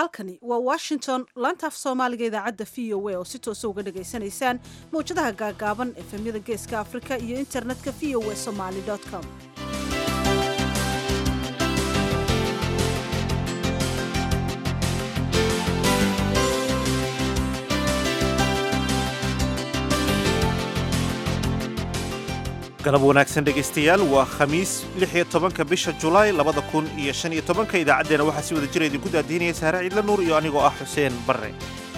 halkani waa Washington laanta af Soomaaliga idaacadda VOA oo si toos ah uga dhageysanaysaan mowjadaha gaagaaban efemyada Geeska Afrika iyo internetka voasomali.com. galab wanaagsan dhegaystayaal waa khamiis 16 bisha Julaay 2015 idaacadeena waxaa si wada jira idinku daadiinaya Sahra Ciidla Nuur iyo anigoo ah Xuseen Barre.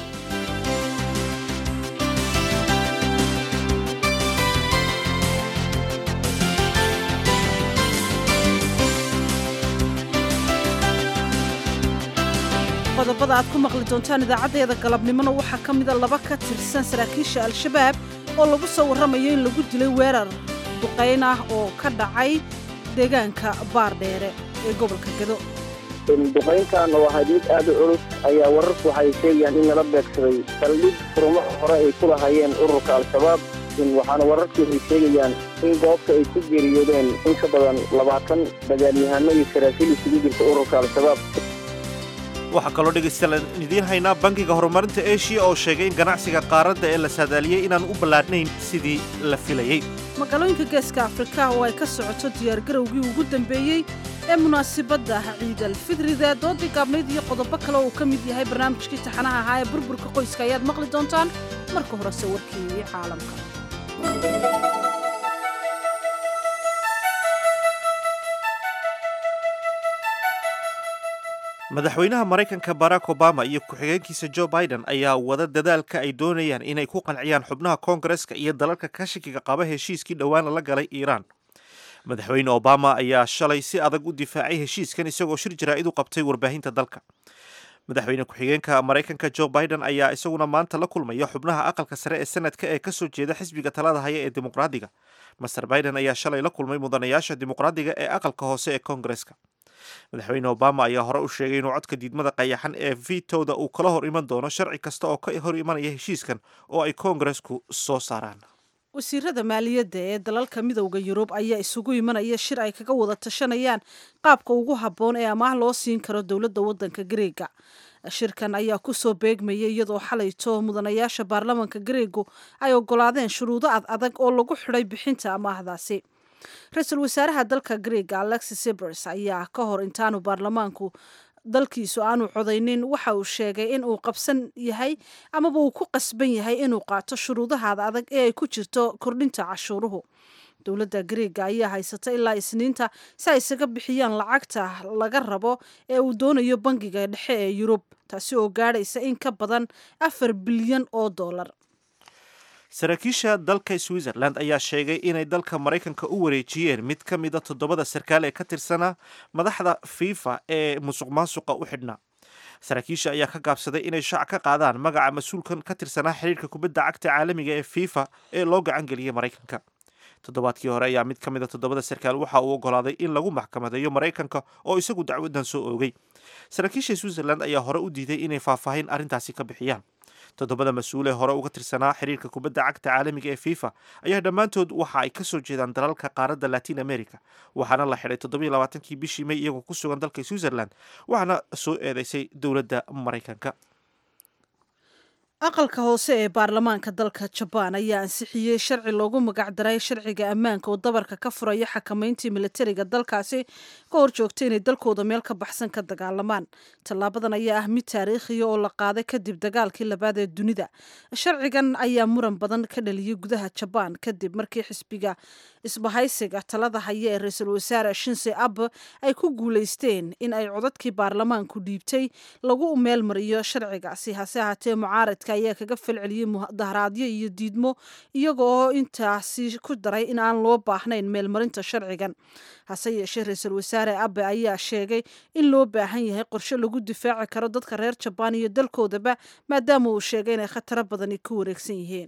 qodobada aad ku maqli doontaan idaacadeeda galabnimona waxaa ka mid ah laba ka tirsan saraakiisha Al-Shabaab oo lagu soo waramayo in lagu dilay weerar duqeyn ah oo ka dhacay deegaanka Baardheere ee gobolka Gedo. duqeyntan oo hadid aad u culus ayaa wararku waxay sheegayaan in la beegsaday saldhig furmo hore ay ku lahayeen ururka Al-Shabaab waxaana wararku ay sheegayaan in goobta ay ku geeriyoodeen in ka badan 20 dagaalyahano iyo saraakiil isugu jirta ururka Al-Shabaab. waxaa kaloo dhegaystayaal idiin haynaa bangiga horumarinta Asia oo sheegay in ganacsiga qaaradda ee la saadaaliyay inaan u ballaadhnayn sidii la filayay. magaalooyinka Geeska Afrika oo ay ka socoto diyaargarowgii ugu dambeeyay ee munaasabadda Ciid al-Fidrida doodii gaabnayd iyo qodobo kale oo ka mid yahay barnaamijkii taxanaha ahaa ee burburka qoyska ayaad maqli doontaan marka hore warkii caalamka. madaxweynaha Mareykanka Barack Obama iyo ku-xigeenkiisa Joe Biden ayaa wada dadaalka ay doonayaan inay ku qanciyaan xubnaha Koongareeska iyo dalalka kashiga qaba heshiiskii dhawaan la galay Iiraan. madaxweyne Obama ayaa shalay si adag u difaacay heshiiskan isagoo shir jaraa'id u qabtay warbaahinta dalka. madaxweyne ku-xigeenka Mareykanka Joe Biden ayaa isaguna maanta la kulmaya xubnaha aqalka sare ee sanadka ee ka soo jeeda xisbiga talada haya ee dimuqraadiga. Mr. Biden ayaa shalay la kulmay mudanayaasha dimuqraadiga ee aqalka hoose ee Koongareeska. madaxweyne Obama ayaa hore u sheegay inuu codka diidmada qayaxan ee veto-da uu kala hor iman doono sharci kasta oo ka hor imanaya heshiiskan oo ay Koongareesku soo saaraan. wasiirada maaliyadda ee dalalka midowga Yurub ayaa isugu imanaya shir ay kaga wada tashanayaan qaabka ugu habboon ee amaah loo siin karo dowladda waddanka Greega. shirkan ayaa ku soo beegmayay iyadoo xalayto mudanayaasha baarlamaanka Greegu ay ogolaadeen shuruudo adag oo lagu xidhay bixinta amaahdaasi. ra-iisul wasaaraha dalka Greega Alexis Tsipras ayaa ka hor intaanu baarlamaanku dalkiisu aanu codaynin waxa uu sheegay in uu qabsan yahay amaba uu ku qasban yahay inuu qaato shuruudaha adag ee ay ku jirto kordhinta cashuuruhu. dowladda Greega ayaa haysata ilaa Isniinta si ay isaga bixiyaan lacagta laga rabo ee uu doonayo bangiga dhexe ee Yurub taasi oo gaadhaysa in ka badan 4 bilyan oo dollar. saraakiisha dalka Switzerland ayaa sheegay inay dalka Mareykanka u wareejiyeen mid ka mid ah 7 sarkaal ee ka tirsanaa madaxda FIFA ee musuqmaasuqa u xidhnaa. saraakiisha ayaa ka gaabsaday inay shaac ka qaadaan magaca mas'uulkan ka tirsanaa xiriirka kubadda cagta caalamiga ee FIFA ee loo gacan geliyay Mareykanka. toddobaadkii hore ayaa mid ka mid ah 7 sarkaal waxa uu ogolaaday in lagu maxkamadeeyo Mareykanka oo isagu dacwadan soo oogay. saraakiisha Switzerland ayaa hore u diiday inay faahfaahin arrintaasi ka bixiyaan. 7 mas'uul ee hore uga tirsanaa xiriirka kubadda cagta caalamiga ee FIFA ayaa dhammaantood waxa ay ka soo jeedaan dalalka qaaradda Latin America waxaana la xidhay 27kii bishii May iyagoo ku sugan dalka Switzerland waxaana soo eedeysay dowladda Mareykanka. aqalka hoose ee baarlamaanka dalka Japan ayaa ansixiyay sharci loogu magac daray sharciga ammaanka oo dabarka ka furaya xakamayntii militariga dalkaasi ka hor joogtay inay dalkooda meel ka baxsan ka dagaalamaan. tallaabadan ayaa ah mid taariikhi oo la qaaday kadib dagaalkii labaad ee dunida. sharcigan ayaa muran badan ka dhaliyay gudaha Japan kadib markii xisbiga isbahaysiga talada haya ee ra'iisul wasaare Shinzo Abe ay ku guuleysteen in ay codadkii baarlamaanku dhiibtay lagu meel mariyo sharcigaasi. hase ahaatee mucaaradka ayaa kaga falceliyay mudaharaadyo iyo diidmo iyagoo intaasi ku daray in aan loo baahnayn meelmarinta sharcigan. hase yeeshee ra'iisul wasaare Abe ayaa sheegay in loo baahan yahay qorshe lagu difaaci karo dadka reer Japan iyo dalkoodaba maadaama uu sheegay inay khataro badani ku wareegsan yihiin.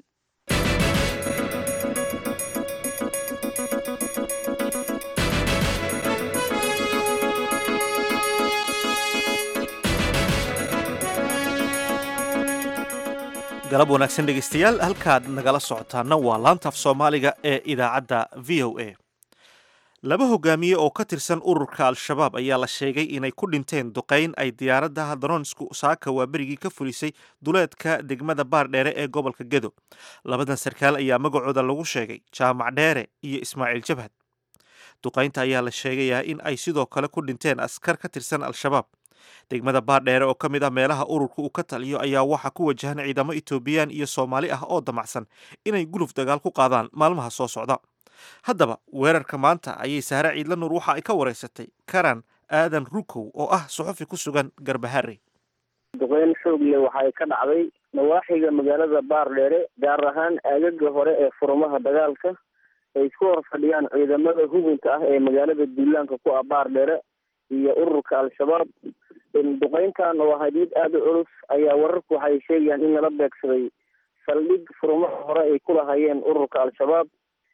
galab wanaagsan dhegaystayaal halkaad nagala socotaana waa laanta af Soomaaliga ee idaacadda VOA. laba hogaamiye oo ka tirsan ururka al-shabaab ayaa la sheegay inay ku dhinteen duqayn ay diyaaradda daronsku saaka waaberigii ka fulisay duleedka degmada baardheere ee gobolka gedo. labadan sarkaal ayaa magacooda lagu sheegay jaamac dheere iyo ismaaciil jabhad. duqaynta ayaa la sheegayaa in ay sidoo kale ku dhinteen askar ka tirsan al-shabaab. degmada baardheere oo ka mid ah meelaha ururka uu ka taliyo ayaa waxaa ku wajahan ciidamo etoobiyaan iyo soomaali ah oo damacsan inay guluf dagaal ku qaadaan maalmaha soo socda. haddaba weerarka maanta ayay sahre ciidla nuur waxa ay ka wareysatay karan aadan rukow oo ah suxufi ku sugan Garbaharey. duqeyn xoog leh waxay ka dhacday nawaaxiga magaalada baardheere, gaar ahaan aagaga hore ee furmaha dagaalka ay isku hor fadhiyaan ciidamada hubinta ah ee magaalada duulaanka ku ah baardheere iyo ururka al-shabaab. duqeyntan oo ahayd mid aada u culus ayaa wararku waxay sheegayaan in lala beegsaday saldhig furmaha hore ay ku lahayeen ururka al-shabaab.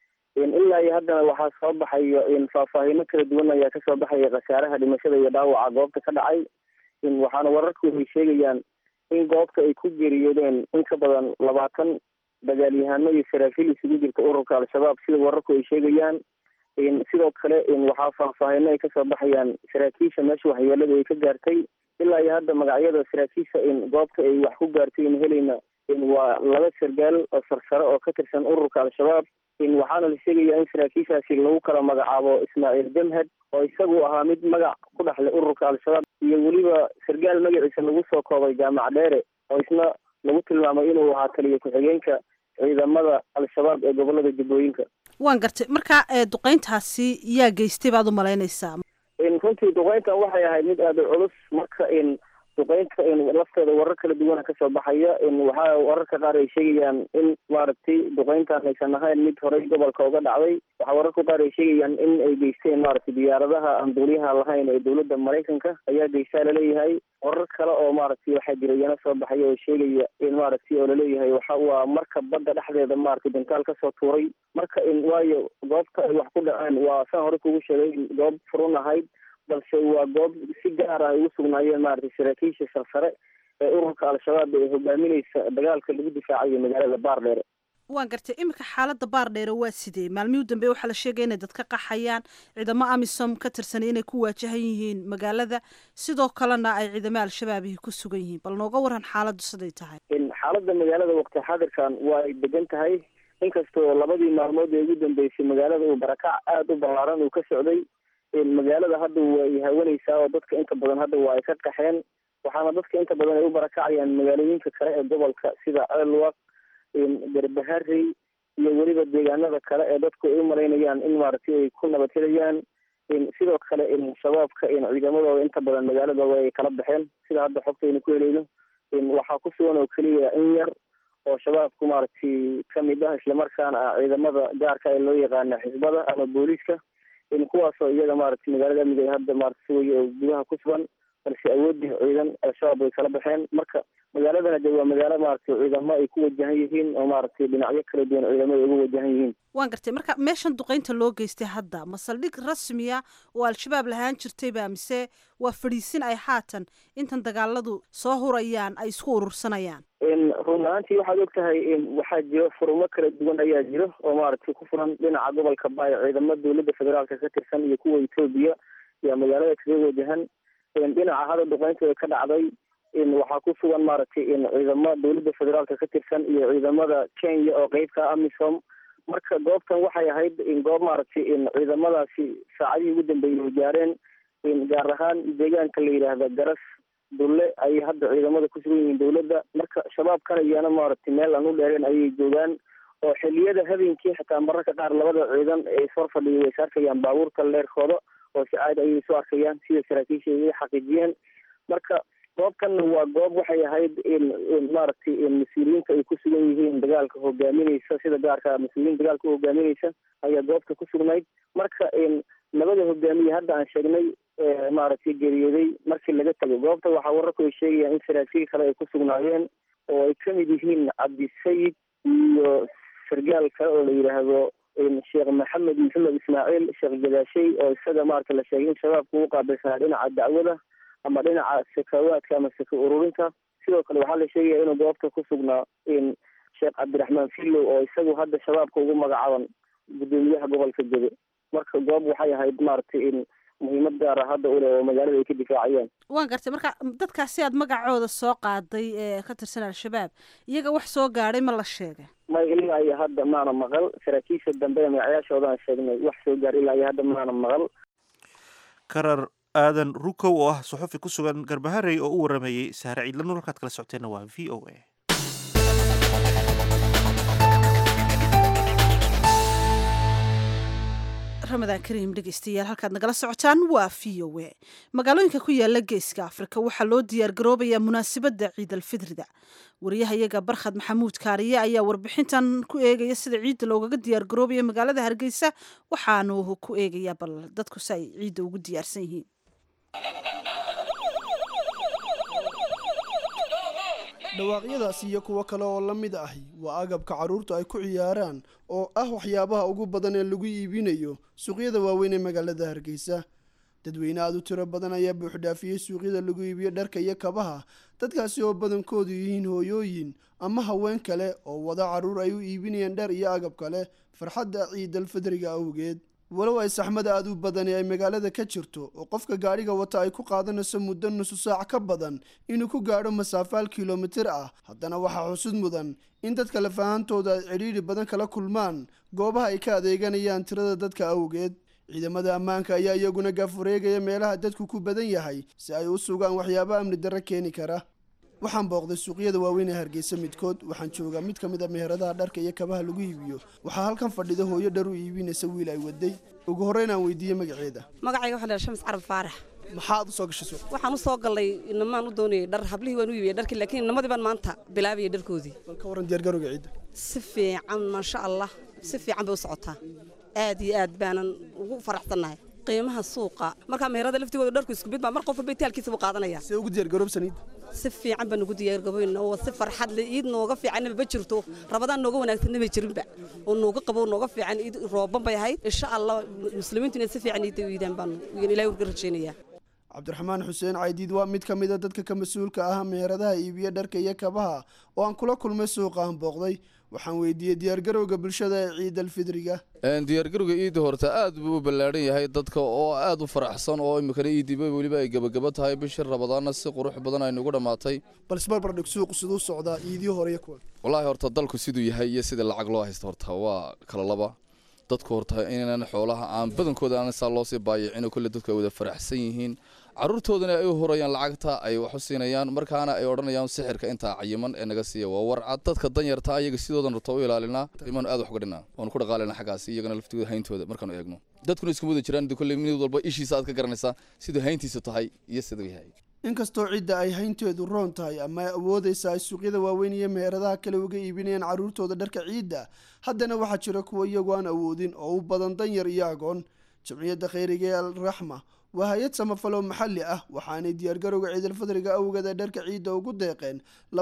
ilaa iyo haddana waxaa soo baxayo faahfaahino kala duwan ayaa kasoo baxaya khasaaraha dhimashada iyo dhaawaca goobta ka dhacay. waxaana wararku waxay sheegayaan in goobta ay ku geeriyoodeen in ka badan 20 dagaalyahano iyo saraakiil isugu jirta ururka al-shabaab sida wararku ay sheegayaan. sidoo kale waxaa faahfaahino ay kasoo baxayaan saraakiisha meesha waxyeelada ay ka gaartay. ilaa iyo hadda magacyada saraakiisha goobta ay wax ku gaartay helayna waa 2 sargaal oo sarsare oo ka tirsan ururka al-shabaab. waxaana la sheegayaa in saraakiishaasi lagu kala magacaabo ismaaciil jamhad oo isagu ahaa mid magac ku dhexlay ururka al-shabaab, iyo weliba sargaal magaciisa lagu soo koobay jaamac dheere oo isna lagu tilmaamay inuu ahaa taliya ku-xigeenka ciidamada al-shabaab ee gobolada jubbooyinka. waan gartay marka duqeyntaasi yaa geystay baad u malaynaysaa? runtii duqeyntan waxay ahayd mid aada u culus. marka duqeynta lafteeda warar kala duwana kasoo baxaya. waxaa wararka qaar ay sheegayaan in maaragtay duqeyntan aysan ahayn mid horey gobolka uga dhacday. waxaa wararka qaar ay sheegayaan in ay geysteen maaragtay diyaaradaha aan duuliyaha lahayn ee dowladda maraykanka ayaa geystaa laleeyahay. warar kale oo maaragtay waxaa jira iyana soo baxaya oo sheegaya in maaragtay oo laleeyahay waa marka badda dhexdeeda maaragtay dantaal kasoo tuuray. marka waayo goobta ay wax ku dhaceen waa saan hore kugu sheegay goob furun ahayd, balse waa goob si gaar ah ay ugu sugnaayeen maaragtay saraakiisha sarsare ee ururka al-shabaab ee hogaaminaysa dagaalka lagu difaacayo magaalada baardheere. waan gartay iminka xaaladda baardheere waa sidee? maalmihii dambe waxaa la sheegaya inay dad ka qaxayaan, ciidamo amisom ka tirsanay inay ku waajahan yihiin magaalada, sidoo kalena ay ciidamo al-shabaabihi ku sugan yihiin. bal nooga waran xaaladdu siday tahay? xaaladda magaalada waqti xaadirkan waa ay degan tahay, inkastoo 2 maalmood ee ugu dambeysay magaalada uu barakac aada u ballaaran uu ka socday. magaalada hadda way hawanaysaa oo dadka inta badan hadda waa ay ka qaxeen. waxaana dadka inta badan ay u barakacayaan magaalooyinka kale ee gobolka sida Elwaq, Garbaharey iyo weliba deegaanada kale ee dadku ay u malaynayaan in maaragtay ay ku nabadhelayaan. sidoo kale shabaabka ciidamadooda inta badan magaalada way kala baxeen sida hadda xogtaynu ku helayno. waxaa ku sugan oo keliya in yar oo shabaabku maaragtay kamid ah, islamarkaana ciidamada gaarka ee loo yaqaana xisbada ama booliiska, kuwaasoo iyaga maaragtay magaalada amniga hadda maaragtay sugaya oo gudaha ku sugan, balse awoodii ciidan al-shabaab way kala baxeen. marka magaaladana de waa magaalo maaragtay ciidamo ay ku wajahan yihiin oo maaragtay dhinacyo kala duwan ciidamo ay ugu wajahan yihiin. waan gartay marka meeshan duqeynta loo geystay hadda ma saldhig rasmiya oo al-shabaab lahaan jirtayba, mise waa fadhiisin ay haatan intan dagaaladu soo hurayaan ay isku urursanayaan? run ahaantii waxaad og tahay waxaa jiro furmo kala duwan ayaa jiro oo maaragtay ku furan dhinaca gobolka baay. ciidamo dowladda federaalka ka tirsan iyo kuwa Ethiopia iyo magaalada kaga wajahan. dhinaca hada duqeynta ee ka dhacday waxaa ku sugan maaragtay ciidamo dowladda federaalka ka tirsan iyo ciidamada Kenya oo qeybka amisom. marka goobtan waxay ahayd goob maaragtay ciidamadaasi saacadihii ugu dambeeyay gaareen, gaar ahaan deegaanka la yidhaahda garas dulle ay hadda ciidamada ku sugan yihiin dowladda. marka shabaabkana iyana maaragtay meel aan u dheereen ayay joogaan, oo xilliyada habeenkii xitaa mararka qaar labada ciidan ay soo fadhiya way arkayaan baabuurta leerkooda oo si caadi ayay soo arkayaan sida saraakiisha ay xaqiijiyeen. marka goobkanna waa goob waxay ahayd maaragtay mas-uuliyiinta ay ku sugan yihiin dagaalka hogaaminaysa, sida gaarka mas-uuliyiin dagaalka u hogaaminaysa ayaa goobta ku sugnayd. marka labada hogaamiye hadda aan sheegnay maaragtay geeriyooday markii laga tago goobta waxaa wararku ay sheegayaan in saraakiil kale ay ku sugnaayeen oo ay kamid yihiin cabdisayid iyo sargaal kale oo la yidhaahdo sheekh maxamed ismaaciil sheekh gadaashay oo isaga maaragta la sheegay in shabaabku u qaabilsanaa dhinaca dacwada ama dhinaca sakawaadka ama saka ururinta. sidoo kale waxaa la sheegaya inuu goobta ku sugnaa sheekh cabdiraxmaan fillow oo isagu hadda shabaabka ugu magacaaban gudoomiyaha gobolka Gedo. marka goob waxay ahayd maaragtay in muhiimad gaar ah hadda u leh oo magaalada ay ka difaacayaan. waan gartay marka dadkaasi aad magacooda soo qaaday ee ka tirsan al-shabaab iyaga wax soo gaadhay ma la sheegay? may ilaa iyo hadda maana maqal. saraakiisha dambe magacayaashooda aan sheegnay wax soo gaar ilaa iyo hadda maana maqal. karar aadan rukow oo ah suxufi ku sugan garbaharey oo u waramayey saare ciidla nuur. halkaad kala socoteenna waa v o a. ramadaan kariim dhegeystayaal halkaad nagala socotaan waa v o a. magaalooyinka ku yaala geeska afrika waxaa loo diyaargaroobayaa munaasabadda ciid alfidrida. wariyahayaga barkhad maxamuud kaariye ayaa warbixintan ku eegaya sida ciidda loogaga diyaargaroobaya magaalada hargeysa, waxaanu ku eegayaa bal dadku si ay ciidda ugu diyaarsan yihiin. dhawaaqyadaasi iyo kuwo kale oo la mid ahi waa agabka carruurtu ay ku ciyaaraan oo ah waxyaabaha ugu badan ee lagu iibinayo suuqyada waaweyn ee magaalada hargeysa. dadweyne aad u tiro badan ayaa buuxdhaafiyey suuqyada lagu iibiyo dharka iyo kabaha, dadkaasi oo badankoodu yihiin hooyooyin ama haween kale oo wada carruur ay u iibinayaan dhar iyo agab kale farxadda ciidalfidriga awgeed. walow ay saxmada aad u badani ay magaalada ka jirto oo qofka gaadhiga wata ay ku qaadanayso muddo nusu saac ka badan inuu ku gaadho masaafaal kilomitir ah, haddana waxaa xusud mudan in dadka lafahantooda ay cidhiidhi badan kala kulmaan goobaha ay ka adeeganayaan tirada dadka awgeed. ciidamada ammaanka ayaa iyaguna gaafureegaya meelaha dadku ku badan yahay si ay u sugaan waxyaaba amni darro keeni kara. waxaan booqday suuqyada waaweyn ee hargeysa midkood. waxaan joogaa mid ka mid a meheradaha dharka iyo kabaha lagu iibiyo. waxaa halkan fadhida hooyo dhar u iibinaysa wiil ay waday. ugu horreyn aan weydiiyey magaceeda. magacayga waxaa la Shams Carab Faarax. maxaad u soo gashay suuq? waxaan u soo galay inamaan u doonayay dhar, hablihii waan u iibiyay dharkii, laakiin inamadii baan maanta bilaabiyay dharkoodii. bal ka waran diyaargarowga ciidda. si fiican maasha Allah, si fiican bay u socotaa. aad iyo aad baanan ugu faraxsanahay. qiimaha suuqa marka meherada laftigooda dharku isku mid baa mar qofba beetaalkiisa u qaadanaya. si ugu diyaargarowsaniid. si fiican baan ugu diyaargaboyn oo si farxad leh iid nooga fiican ma jirto. Rabadaan nooga wanaagsan ma jirinba oo nooga qabo nooga fiican iid rooban bay ahayd. insha Allah muslimiintu si fiican iid u iidaan baan ilaahay u rajaynayaa. cabdiraxmaan xuseen caydiid waa mid ka mid a dadka ka mas-uulka ah meheradaha iibiya dharka iyo kabaha oo aan kula kulmay suuqa aan booqday. waxaan weydiiyey diyaargarowga bulshada ee ciidalfidriga. diyaargarowga iidda horta aad buu u ballaadhan yahay dadka oo aad u faraxsan oo imikana iiddiba weliba ay gabagaba tahay bishii rabadaanna si qurux badan aynu ugu dhammaatay. bal isbarbardhig suuqu siduu socdaa iidii hore iyo kuwan? wallaahi horta dalku siduu yahay iyo sida lacag loo haysto horta waa kala laba. dadku horta inaan xoolaha aan badankooda aan saa loo sii baayicin oo kulle dadku ay wada faraxsan yihiin. carruurtoodana ay u horayaan lacagta ay wax u siinayaan, markaana ay odhanayaan sixirka intaa cayiman ee naga siiya waa warcad. dadka danyarta ayaga sidoodan rabto u ilaalinaa, imaanu aad wax uga dhinnaa oonu ku dhaqaalina xaggaasi iyagana laftigooda hayntooda markaanu eegno. dadkuna iskuma wada jiraan kolley mid walba ishiisa aad ka garanaysaa siduu hayntiisu tahay iyo siduu yahay. inkastoo cidda ay haynteedu roon tahay ama ay awoodaysa ay suuqyada waaweyn iyo meheradaha kale uga iibinayaan carruurtooda dharka ciidda, haddana waxaa jira kuwa iyagu aan awoodin oo u badan danyar iyo agoon. jamciyadda khayriga ee alraxma waa hay-ad samafalo maxalli ah, waxaanay diyaargarowga ciidalfidriga awgeed ee dharka ciidda ugu deeqeen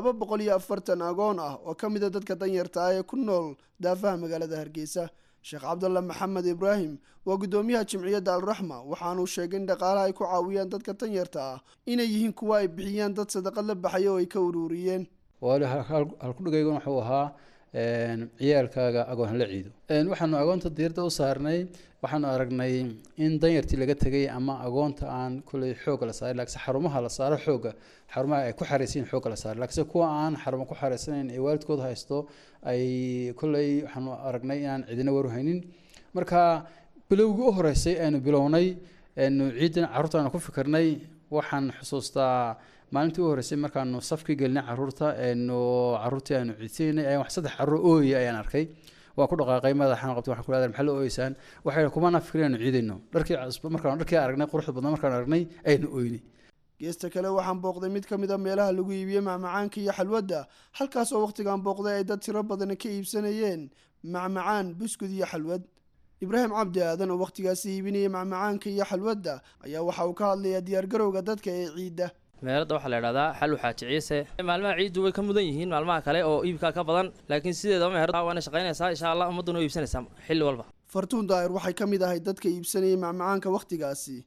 240 agoon ah oo ka mid a dadka danyarta ah ee ku nool daafaha magaalada hargeysa. sheekh cabdalla maxamed ibraahim waa guddoomiyaha jamciyadda alraxma, waxaanuu sheegay in dhaqaalaha ay ku caawiyaan dadka danyarta ah inay yihiin kuwa ay bixiyaan dad sadaqad la baxaya oo ay ka ururiyeen. halkudhigaygun wuxuu ahaa ciyaalkaaga agoon hala ciido. waxaanu agoonta diirda u saarnay, waxaanu aragnay in danyartii laga tegay ama agoonta aan kuley xoogga la saaray, laakiinse xarumaha la saaro xoogga, xarumaha ay ku xaraysan xoogga la saaray, laakiinse kuwa aan xarumo ku xaraysanayn ee waalidkooda haysto ay kuley waxaanu aragnay inaan cidina waru haynin. marka bilowgii u horeysay aynu bilownay ciidan carruurta aanu ku fikirnay, waxaan xusuustaa maalintii u horeysay markaanu safkii gelinay carruurtii aanu ciidsaynay ayaan wax 3 carruur ooyay ayaan arkay. waa ku dhaqaaqay madaxaan qabtay, waxaan ku leedahay maxaa la ooyeysaan? waxay kuma nafikiraynu ciidayno dharkii aragnay quruxda badan markaan aragnay aynu ooynay. geesta kale waxaan booqday mid ka mid a meelaha lagu iibiyo macmacaanka iyo xalwadda, halkaas oo waqtigaan booqday ay dad tiro badan ka iibsanayeen macmacaan, buskud iyo xalwad. ibraahim cabdi aadan oo waqtigaasi iibinaya macmacaanka iyo xalwadda ayaa waxa uu ka hadlayaa diyaargarowga dadka ee ciidda. meherada waxaa la idhahdaa xal waxaa jiciise. maalmaha ciiddu way ka mudan yihiin maalmaha kale oo iibkaa ka badan, laakiin sideedaba meherada waana shaqaynaysaa insha Allah ummaduna u iibsanaysaa xilli walba. fartuun daahir waxay ka mid ahay dadka iibsanayay macmacaanka waqtigaasi.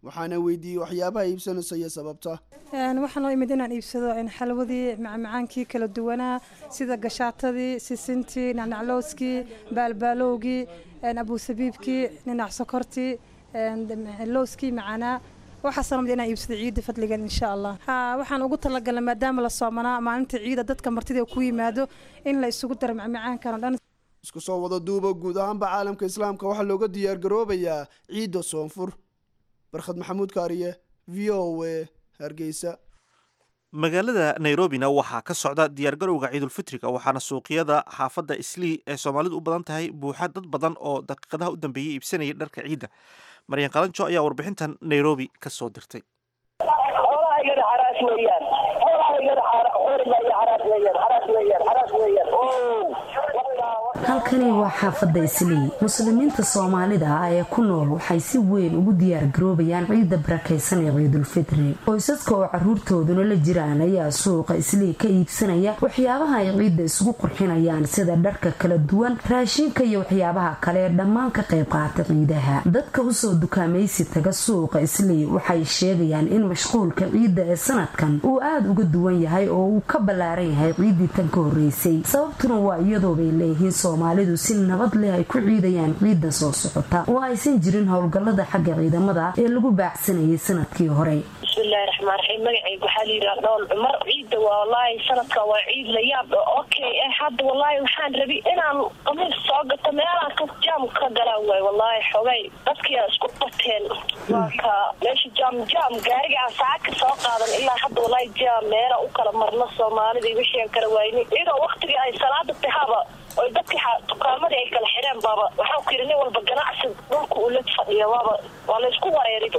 waxaana weydiiyey waxyaabaha iibsanaysa iyo sababta. waxaan loo imid inaan iibsado xalwadii macmacaankii kala duwanaa sida gashaatadii sisintii nacnaclooskii baalbaalowgii abuusabiibkii ninac sokortii looskii macanaa waxaasoo mid inaan iibsado ciida fadligan insha Allah waxaan ugu talagalnay maadaama la soomanaa maalinta ciida dadka martida ku yimaado in la isugu daro macmacaankan oo dhan. isku soo wada duuba guud ahaanba caalamka islaamka waxaa looga diyaar garoobayaa ciida soonfur. barkhad maxamuud kaariye VOA hargeysa. magaalada nairobina waxaa ka socda diyaargarowga ciidulfitriga waxaana suuqyada xaafadda islii ee soomaalidu u badan tahay buuxa dad badan oo daqiiqadaha u dambeeyey iibsanayay dharka ciidda. maryan qalanjo ayaa warbixintan nairobi ka soo dirtay. halkani waa xaafadda islii. muslimiinta soomaalida ah ee ku nool waxay si weyn ugu diyaar garoobayaan ciidda barakaysan ee ciidulfitri. qoysaska oo caruurtooduna la jiraan ayaa suuqa islii ka iibsanaya waxyaabaha ay ciidda isugu qurxinayaan sida dharka kala duwan, raashinka iyo waxyaabaha kale ee dhammaan ka qayb qaata ciidaha. dadka usoo dukaamaysi taga suuqa islii waxay sheegayaan in mashquulka ciidda ee sanadkan uu aada uga duwan yahay oo uu ka ballaaran yahay ciiddii tan ka horreysay. sababtuna waa iyadoo bay leeyihiin soomaalidu si nabad leh ay ku ciidayaan ciidda soo socota oo aysan jirin howlgallada xagga ciidamada ee lagu baacsanayay sanadkii hore. bismillaahi raxmaan raxiim magacaygu waxaa la yidhaha dhool cumar. ciidda waa wallaahi sanadka waa ciid la yaab okay hadda wallaahi waxaan rabi inaan qamiis soo gato meelaha ka jaam ka galaan waay wallaahi xogay dadkiyaa isku bateen waa ka meesha jaam gaariga saaka soo qaadan ilaa hadda wallaahi jaam meela u kala marno soomaalida wixii kala waayni iyadoo waqtigii ay salaada tahaba oo dadkii dukaamadii ay kala xireen baaba waxaa ku yidhi nin walba ganacsi dhulka uu la fadhiya waa la isku wareerido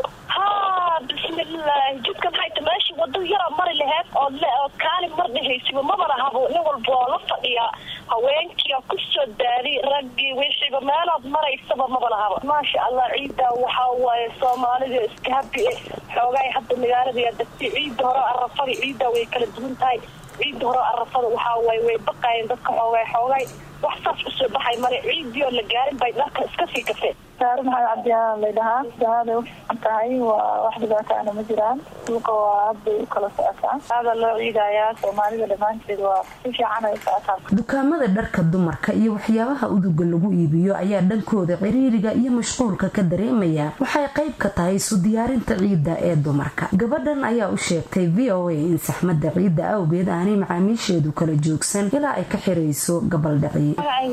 bismillaahi jidka maxay ta meeshii wado yara mari laheed oo kaali mar dhehaysiba maba lahabo nin walba oo la fadhiya haweenkii ku soo daadi raggii wixiiba meelood maraysaba maba lahabo. maasha allah ciidda waxaa waaye soomaalida iska habi xoogay hadda magaalada dadkii ciidda hore arafada ciidda way kala duwan tahay. ciidda hore arafada waxaa waaye way baqayeen dadka xoogay wax saas usoo baxay male ciiddii oo la gaarin bay dharka iska sii gafeen. saaro maxamed cabdiyahan laydhahaa dahaaday ufiican tahay waa wax dhibaataana ma jiraan suuqa waa hadbay u kala socotaa aada loo ciidayaa soomaalida dhammaanteed waa si fiican ay socotaa. dukaamada dharka dumarka iyo waxyaabaha uduga lagu iibiyo ayaa dhankooda ciriiriga iyo mashquulka ka dareemaya waxay qayb ka tahay isu diyaarinta ciidda ee dumarka. gabadhan ayaa u sheegtay VOA in saxmadda ciidda awgeed aanay macaamiisheedu kala joogsan ilaa ay ka xirayso gabaldhaci.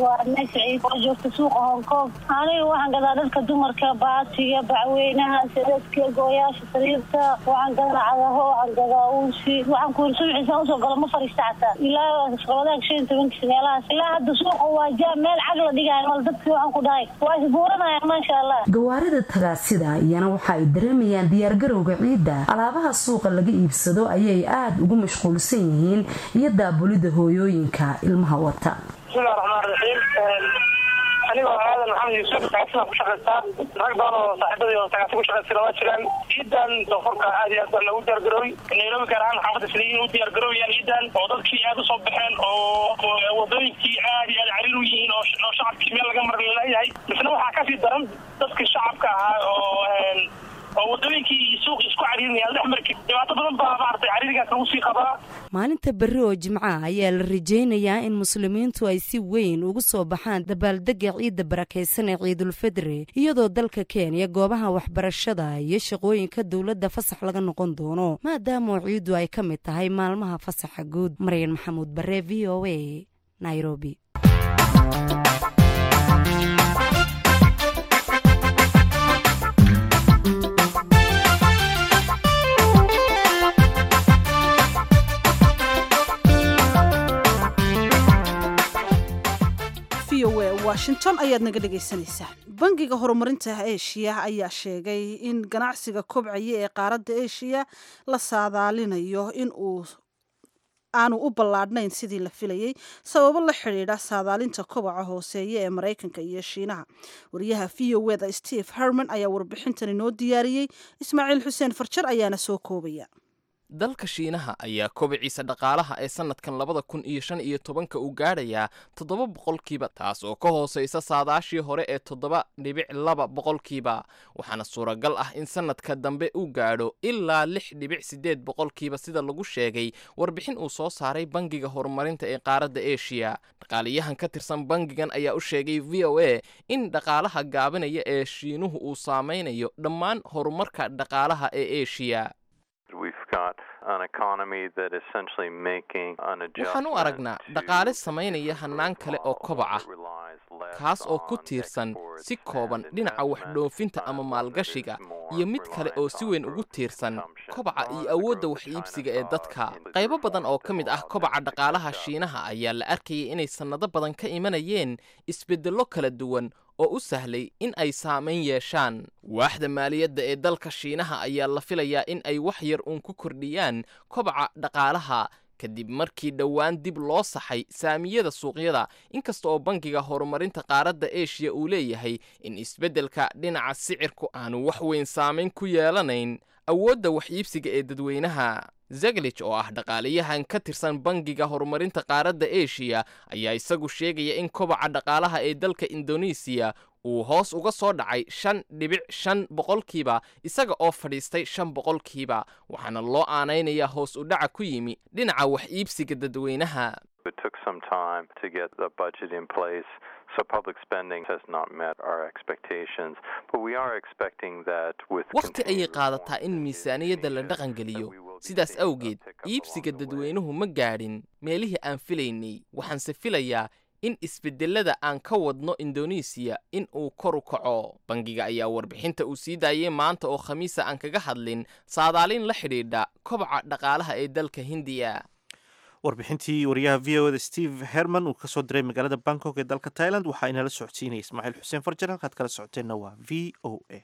dadka dumarka baatiga bacweynaha sadadka gooyaasha sariirta waxaan gadaa cagaho waxaan gadaa uusi waxaan kuursuuciisa usoo galo ma fariista xataa ilaa shaqadaag 15 meelahaas ilaa hadda suuqa waa jaam meel cag la dhigayo mal dadkii waxaan ku dhahay waa isbuuranayaan maasha allah. gawaarida tagaasida iyana waxa ay dareemayaan diyaargarowga ciidda. alaabaha suuqa laga iibsado ayay aada ugu mashquulsan yihiin iyo daabulida hooyooyinka ilmaha wata. bismillaahi raxmaani raxiim anigoo aadan maxamed yuusuf tagaasida ku shaqaystaa rag badan oo saaxiibadii oo tagaasida ku shaqaysana waa jiraan. ciidan doorka aad iyo aad baa lagu diyaargarooy nairobi gaar ahaan xaafadda isliin u diyaargarooyaan ciidan oo dadkii aad usoo baxeen oo wadooyinkii aad iyo aad cariir u yihiin oo shacabkii meel laga marin laleeyahay misna waxaa kasii daran dadkii shacabka ahaa oo wadooyinkii suuq isku cariirinaya dhex markii dhibaato badan baa maartay cariirigaas lagu sii qabaa. maalinta berri oo jimca ayaa la rajaynayaa in muslimiintu ay si weyn ugu soo baxaan dabaaldega ciidda barakaysan ee ciidulfidri iyadoo dalka Kenya goobaha waxbarashada iyo shaqooyinka dowladda fasax laga noqon doono maadaama ciidu ay ka mid tahay maalmaha fasaxa guud. maryan maxamuud bare VOA Nairobi. washington ayaad naga dhegaysanaysaa. bangiga horumarinta eeshiya ayaa sheegay in ganacsiga kobcaya ee qaaradda eeshiya la saadaalinayo in aanu u ballaadhnayn sidii la filayay sababo la xidhiidha saadaalinta kobaca hooseeya ee maraykanka iyo shiinaha. wariyaha VOA Steve Herman ayaa warbixintan inoo diyaariyey. ismaaciil xuseen farjar ayaana soo koobaya. dalka shiinaha ayaa kobiciisa dhaqaalaha ee sannadkan 2015 uu gaadhayaa 7%, taas oo ka hoosaysa saadaashii hore ee 7.2%, waxaana suuragal ah in sannadka dambe uu gaadho ilaa 6.8% sida lagu sheegay warbixin uu soo saaray bangiga horumarinta ee qaaradda Asia. dhaqaaliyahan ka tirsan bangigan ayaa u sheegay VOA in dhaqaalaha gaabanaya ee Shiinuhu uu saameynayo dhammaan horumarka dhaqaalaha ee Asia. waxaan u aragnaa dhaqaale samaynaya hannaan kale oo kobaca, kaas oo ku tiirsan si kooban dhinaca waxdhoofinta ama maalgashiga, iyo mid kale oo si weyn ugu tiirsan kobaca iyo awoodda wax iibsiga ee dadka. qaybo badan oo ka mid ah kobaca dhaqaalaha Shiinaha ayaa la arkayay inay sannado badan ka imanayeen isbeddello kala duwan oo u sahlay in ay saamayn yeeshaan. waaxda maaliyadda ee dalka Shiinaha ayaa la filayaa in ay wax yar uun ku kordhiyaan kobaca dhaqaalaha kadib markii dhowaan dib loo saxay saamiyada suuqyada, inkasta oo bangiga horumarinta qaaradda Asia uu leeyahay in isbeddelka dhinaca sicirku aanu wax weyn saamayn ku yeelanayn awoodda wax iibsiga ee dadweynaha. Zeglich oo ah dhaqaaliyahan ka tirsan bangiga horumarinta qaaradda Asia ayaa isagu sheegaya in kobaca dhaqaalaha ee dalka Indonesia uu hoos uga soo dhacay 5.5%, isaga oo fadhiistay 5%, waxaana loo aanaynayaa hoos u dhaca ku yimi dhinaca wax iibsiga dadweynaha. waqti ayay qaadataa in miisaaniyadda la dhaqangeliyo, sidaas awgeed iibsiga dadweynuhu ma gaadhin meelihii aan filaynay. waxaanse filayaa in isbedelada aan ka wadno Indonesia in uu kor u kaco. bangiga ayaa warbixinta uu sii daayay maanta oo Khamiisa aan kaga hadlin saadaalin la xidhiidha kobaca dhaqaalaha ee dalka Hindiya. warbixintii wariyaha VOA da Steve Herman uu kasoo diray magaalada Bangkok ee dalka Thailand waxaa inala socodsiinaya Ismaaciil Xuseen Farjar. halkaad kala socoteenna waa VOA.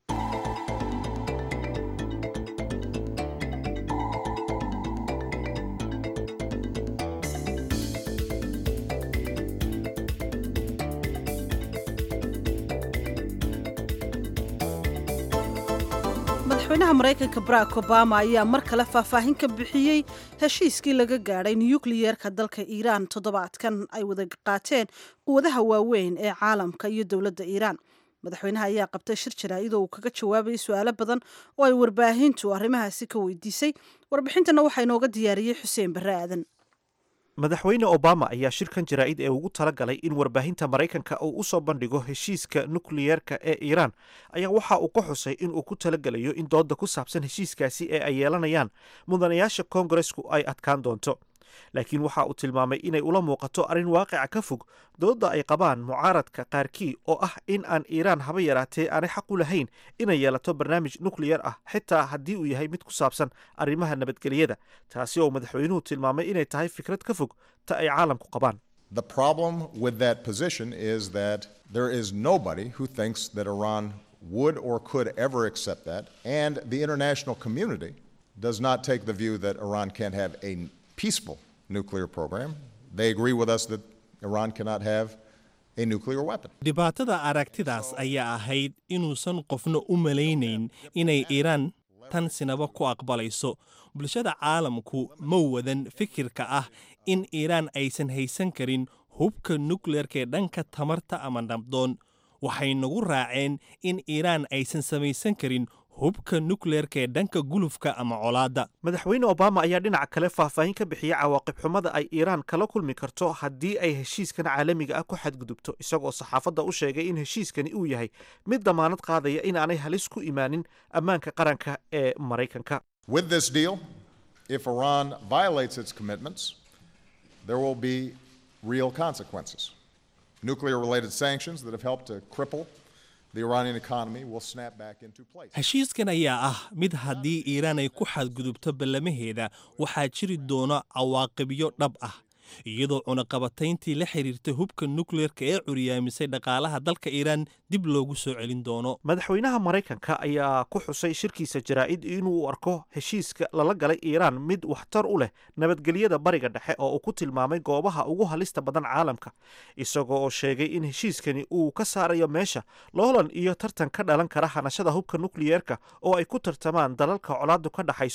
madaxweynaha Mareykanka Barack Obama ayaa mar kale faahfaahin ka bixiyey heshiiskii laga gaadhay nukliyeerka dalka Iiraan toddobaadkan ay wada qaateen quwadaha waaweyn ee caalamka iyo dowladda Iiraan. madaxweynaha ayaa qabtay shir jaraa'id oo uu kaga jawaabayay su'aalo badan oo ay warbaahintu arrimahaasi ka weydiisay. warbixintana waxaa inooga diyaariyey Xuseen Barre Aadan. madaxweyne Obama ayaa shirkan jaraa'id ee ugu talagalay in warbaahinta Mareykanka uu u soo bandhigo heshiiska nukliyeerka ee Iiraan ayaa waxa uu ka xusay in uu ku talagalayo in doodda ku saabsan heshiiskaasi ee ay yeelanayaan mudanayaasha Koongareesku ay adkaan doonto. laakiin waxa uu tilmaamay inay ula muuqato arrin waaqica ka fog doodda ay qabaan mucaaradka qaarkii oo ah in aan Iiraan haba yaraatee aanay xaq u lahayn inay yeelato barnaamij nukliyeer ah xitaa haddii uu yahay mid ku saabsan arrimaha nabadgelyada, taasi oo madaxweynuhu tilmaamay inay tahay fikrad ka fog ta ay caalamku qabaan. The problem with that position is that there is nobody who thinks that Iran would or could ever accept that, and the international community does not take the view that Iran can't have a peaceful nuclear program. They agree with us that Iran cannot have a nuclear weapon. dhibaatada aragtidaas ayaa ahayd inuusan qofna u malaynayn inay Iiraan tan sinaba ku aqbalayso. bulshada caalamku ma wadan fikirka ah in Iiraan aysan haysan karin hubka nukleerka ee dhanka tamarta ama nabdoon. waxay nagu raaceen in Iiraan aysan samaysan karin hubka nukleerka ee dhanka gulufka ama colaadda. madaxweyne Obama ayaa dhinaca kale faahfaahin ka bixiyay cawaaqib xumada ay Iiraan kala kulmi karto haddii ay heshiiskan caalamiga ah ku xadgudubto, isagoo saxaafadda u sheegay in heshiiskani uu yahay mid damaanad qaadaya in aanay halis ku imaanin ammaanka qaranka ee Mareykanka. With this deal, if Iran violates its commitments, there will be real consequences. Nuclear-related sanctions that have helped to cripple the Iranian economy will snap back into place. heshiiskan ayaa ah mid haddii Iiraan ay ku xadgudubto ballamaheeda waxaa jiri doona cawaaqibyo dhab ah, iyadoo cunaqabatayntii la xiriirtay hubka nukleerka ee curyaamisay dhaqaalaha dalka Iiraan dib loogu soo celin doono. madaxweynaha Mareykanka ayaa ku xusay shirkiisa jaraa'id inuu arko heshiiska lala galay Iiraan mid waxtar u leh nabadgelyada bariga dhexe oo uu ku tilmaamay goobaha ugu halista badan caalamka, isagoo oo sheegay in heshiiskani uu ka saarayo meesha loolan iyo tartan ka dhalan kara hanashada hubka nukliyeerka oo ay ku tartamaan dalalka colaaddu ka dhaxayso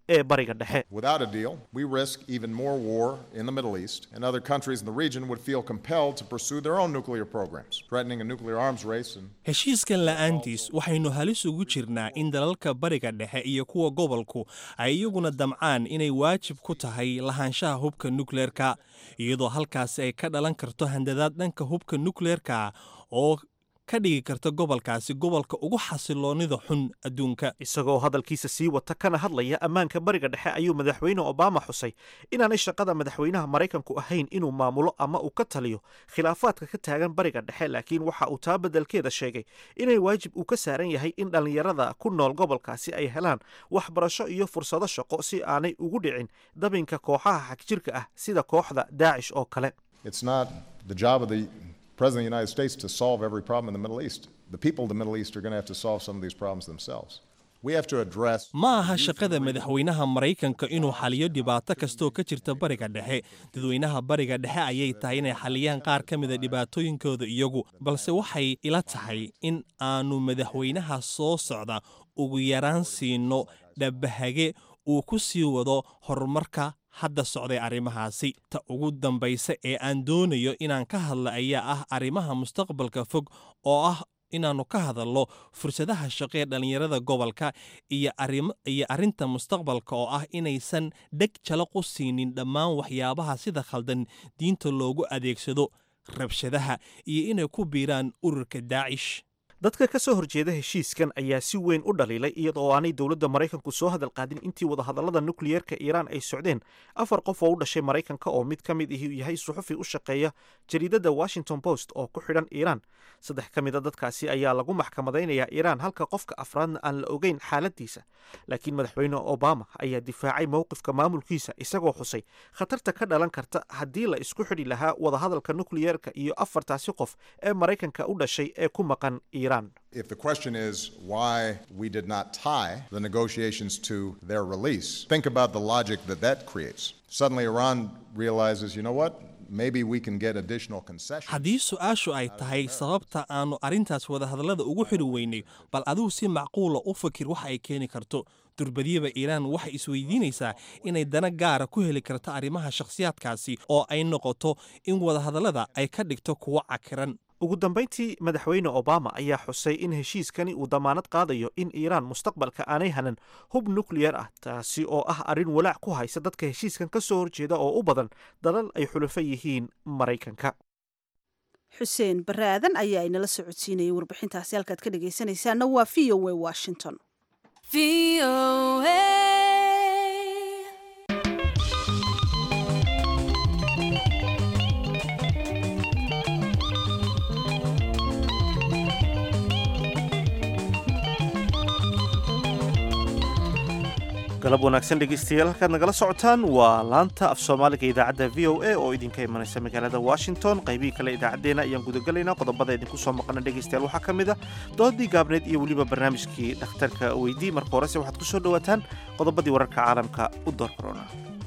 ee bariga dhexe. Without a deal, we risk even more war in the Middle East, and other countries in the region would feel compelled to pursue their own nuclear programs, threatening a nuclear arms race. Heshiiskan la'aantiis waxaynu halis ugu jirnaa in dalalka bariga dhexe iyo kuwa gobolku ay iyaguna damcaan inay waajib ku tahay lahaanshaha hubka nukleerka, iyadoo halkaasi ay ka dhalan karto handadaad dhanka hubka nukleerka oo ka dhigi karta gobolkaasi gobolka ugu xasiloonida xun adduunka. Isagoo hadalkiisa sii wata kana hadlaya ammaanka bariga dhexe ayuu madaxweyne Obama xusay inaanay shaqada madaxweynaha Maraykanku ahayn inuu maamulo ama uu ka taliyo khilaafaadka ka taagan bariga dhexe, laakiin waxa uu taa beddelkeeda sheegay inay waajib uu ka saaran yahay in dhallinyarada ku nool gobolkaasi ay helaan waxbarasho iyo fursado shaqo si aanay ugu dhicin dabinka kooxaha xagjirka ah sida kooxda Daesh oo kale. It's not the job of the President of the United States to solve every problem in the Middle East. The people of the Middle East are going to have to solve some of these problems themselves. We have to address. Ma aha shaqada madaxweynaha Maraykanka inuu xaliyo dhibaato kastoo ka jirta bariga dhexe. Dadweynaha bariga dhexe ayay tahay inay xaliyaan qaar ka mid ah dhibaatooyinkooda iyagu, balse waxay ila tahay in aanu madaxweynaha soo socda ugu yaraan siino dhabbahage uu ku sii wado horumarka hadda socday arrimahaasi. Ta ugu dambaysa ee aan doonayo inaan ka hadla ayaa ah arrimaha mustaqbalka fog oo ah inaannu ka hadalno fursadaha shaqo ee dhallinyarada gobolka iyo arrinta mustaqbalka oo ah inaysan dheg jalaq u siinin dhammaan waxyaabaha sida khaldan diinta loogu adeegsado, rabshadaha iyo inay ku biiraan ururka Daesh. Dadka ka soo horjeeda heshiiskan ayaa si weyn u dhaliilay iyadoo aanay dowladda Maraykanku soo hadal qaadin intii wadahadallada nukliyeerka Iiraan ay socdeen. 4 qof oo u dhashay Maraykanka oo mid ka mid ihi yahay suxufi u shaqeeya jariidada Washington Post oo ku xidhan Iiraan. 3 ka mid a dadkaasi ayaa lagu maxkamadaynayaa Iiraan halka qofka afraadna aan la ogeyn xaaladiisa. Laakiin madaxweyne Obama ayaa difaacay mowqifka maamulkiisa isagoo xusay khatarta ka dhalan karta haddii la isku xidhi lahaa wadahadalka nukliyeerka iyo 4taasi qof ee Maraykanka u dhashay ee ku maqan Iiraan. If the question is why we did not tie the negotiations to their release, think about the logic that creates. Suddenly Iran realizes, you know what? Maybe we can get additional concessions. Haddii su'aashu ay tahay sababta aanu arrintaas wadahadallada ugu xidhi weynay, bal adigu si macquula u fakir waxa ay keeni karto. Durbadiyaba Iiraan waxay isweydiinaysaa inay dana gaara ku heli karto arrimaha shakhsiyaadkaasi oo ay noqoto in wadahadallada ay ka dhigto kuwo cakiran. Ugu dambeyntii madaxweyne Obama ayaa xusay in heshiiskani uu damaanad qaadayo in Iiraan mustaqbalka aanay hanan hub nukliyeer ah, taasi oo ah arrin walaac ku haysa dadka heshiiskan ka soo horjeeda oo u badan dalal ay xulafo yihiin Maraykanka. Xuseen Baraadan ayaa inala socodsiinayay warbixintaasi halkaad ka dhagaysanaysaana waa VOA Washington. galab wanaagsan dhegeystayaal halkaad nagala socotaan waa laanta af soomaaliga idaacadda VOA oo idinka imanaysa magaalada Washington. qaybihii kale idaacadeena ayaan gudagalaynaa. qodobada idinku soo maqana dhegeystayaal waxaa ka mid ah doodii gaabneed iyo weliba barnaamijkii dhakhtarka weydii. marka horese waxaad ku soo dhowaataan qodobadii wararka caalamka u door korona.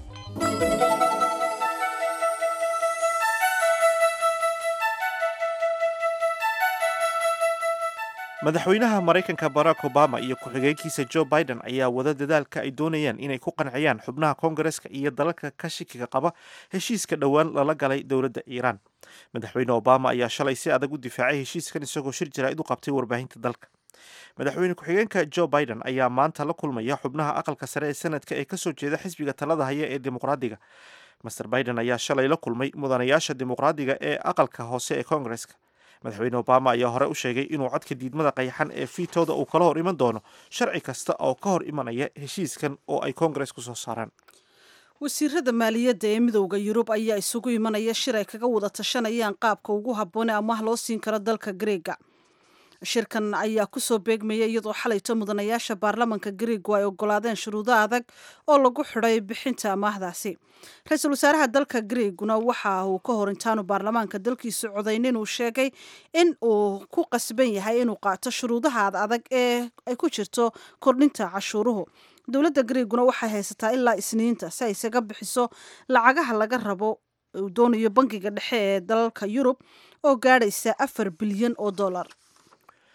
madaxweynaha Maraykanka Barack Obama iyo ku-xigeenkiisa Joe Biden ayaa wada dadaalka ay doonayaan inay ku qanciyaan xubnaha Koongareeska iyo dalalka ka shikiga qaba heshiiska dhowaan lala galay dowladda Iiraan. Madaxweyne Obama ayaa shalay si adag u difaacay heshiiskan isagoo shir jaraa'id u qabtay warbaahinta dalka. madaxweyne ku-xigeenka Joe Biden ayaa maanta la kulmaya xubnaha aqalka sare ee sanadka ee kasoo jeeda xisbiga talada haya ee dimuqraadiga. Mr. Biden ayaa shalay la kulmay mudanayaasha dimuqraadiga ee aqalka hoose ee Koongareeska. madaxweyne Obama ayaa hore u sheegay inuu codka diidmada qayaxan ee fiitooda uu kala hor iman doono sharci kasta oo ka hor imanaya heshiiskan oo ay Koongareesku soo saaraan. wasiirada maaliyadda ee midowda Yurub ayaa isugu imanaya shir ay kaga wada tashanayaan qaabka ugu habboon ee amaah loo siin karo dalka Greega. shirkan ayaa ku soo beegmaya iyadoo xalayto mudanayaasha baarlamaanka Greegu ay ogolaadeen shuruudo adag oo lagu xidhay bixinta amaahdaasi. ra-iisul wasaaraha dalka Greeguna waxa uu ka hor intaanu baarlamaanka dalkiisa codaynin uu sheegay in uu ku qasban yahay inuu qaato shuruudaha adag ee ay ku jirto kordhinta cashuuruhu. dowladda Greeguna waxay haysataa ilaa Isniinta si ay isaga bixiso lacagaha laga rabo uu doonayo bangiga dhexe ee dalalka Yurub oo gaadhaysa $4 bilyan.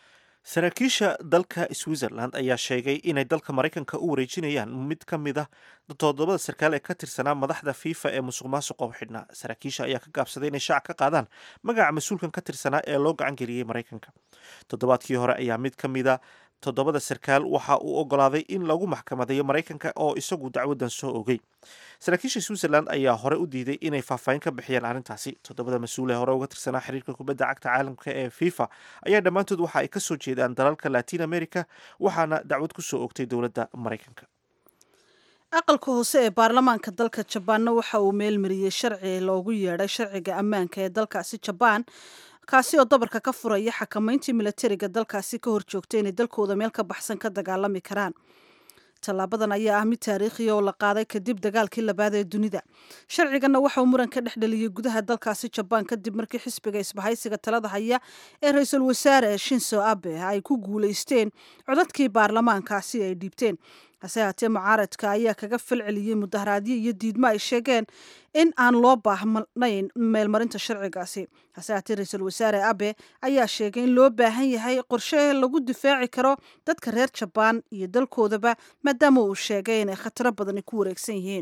saraakiisha dalka switzerland ayaa sheegay inay dalka maraykanka u wareejinayaan mid ka mid ah 7 sarkaal ee ka tirsanaa madaxda fifa ee musuq maasuqa u xidhnaa. saraakiisha ayaa ka gaabsaday inay shaac ka qaadaan magaca mas-uulkan ka tirsanaa ee loo gacan geliyey maraykanka. toddobaadkii hore ayaa mid ka mida 7 sarkaal waxa uu ogolaaday in lagu maxkamadeeyo maraykanka oo isagu dacwadan soo ogay. saraakiisha switzerland ayaa hore u diiday inay faahfaahin ka bixiyaan arrintaasi. 7 mas-uul ee hore uga tirsanaa xiriirka kubadda cagta caalamka ee fifa ayaa dhammaantood waxa ay kasoo jeedaan dalalka latin america, waxaana dacwad ku soo ogtay dowladda maraykanka. aqalka hoose ee baarlamaanka dalka jabaanna waxa uu meelmariyey sharci loogu yeedhay sharciga ammaanka ee dalkaasi jabaan, kaasi oo dabarka ka furaya xakamayntii milatariga dalkaasi ka hor joogtay inay dalkooda meel ka baxsan ka dagaalami karaan. tallaabadan ayaa ah mid taariikhiya oo la qaaday kadib dagaalkii labaad ee dunida. sharciganna waxa uu muran ka dhex dhaliyey gudaha dalkaasi jabaan kadib markii xisbiga isbahaysiga talada haya ee ra-iisul wasaare shinzo abe ay ku guulaysteen codadkii baarlamaankaasi ay dhiibteen. hase haatee mucaaradka ayaa kaga falceliyey mudaharaadyo iyo diidmo ay sheegeen in aan loo baahnayn meelmarinta sharcigaasi. hase haatee ra-iisul wasaare abe ayaa sheegay in loo baahan yahay qorshe lagu difaaci karo dadka reer jabaan iyo dalkoodaba, maadaama uu sheegay inay khataro badani ku wareegsan yihiin.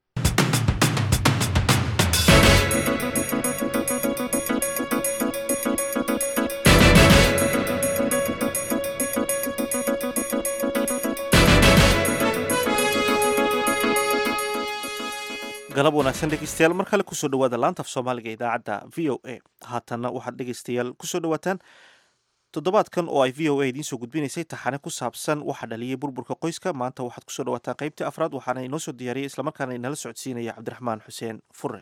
galab wanaagsan dhegeystayaal, mar kale kusoo dhawaada laanta af soomaaliga idaacadda v o a. haatanna waxaad dhegeystayaal kusoo dhawaataan toddobaadkan oo ay v o a idiin soo gudbinaysay taxane ku saabsan waxa dhaliyay burburka qoyska. maanta waxaad kusoo dhawaataan qaybtii afraad, waxaana inoo soo diyaariyay islamarkaana inala socodsiinaya cabdiraxmaan xuseen fure.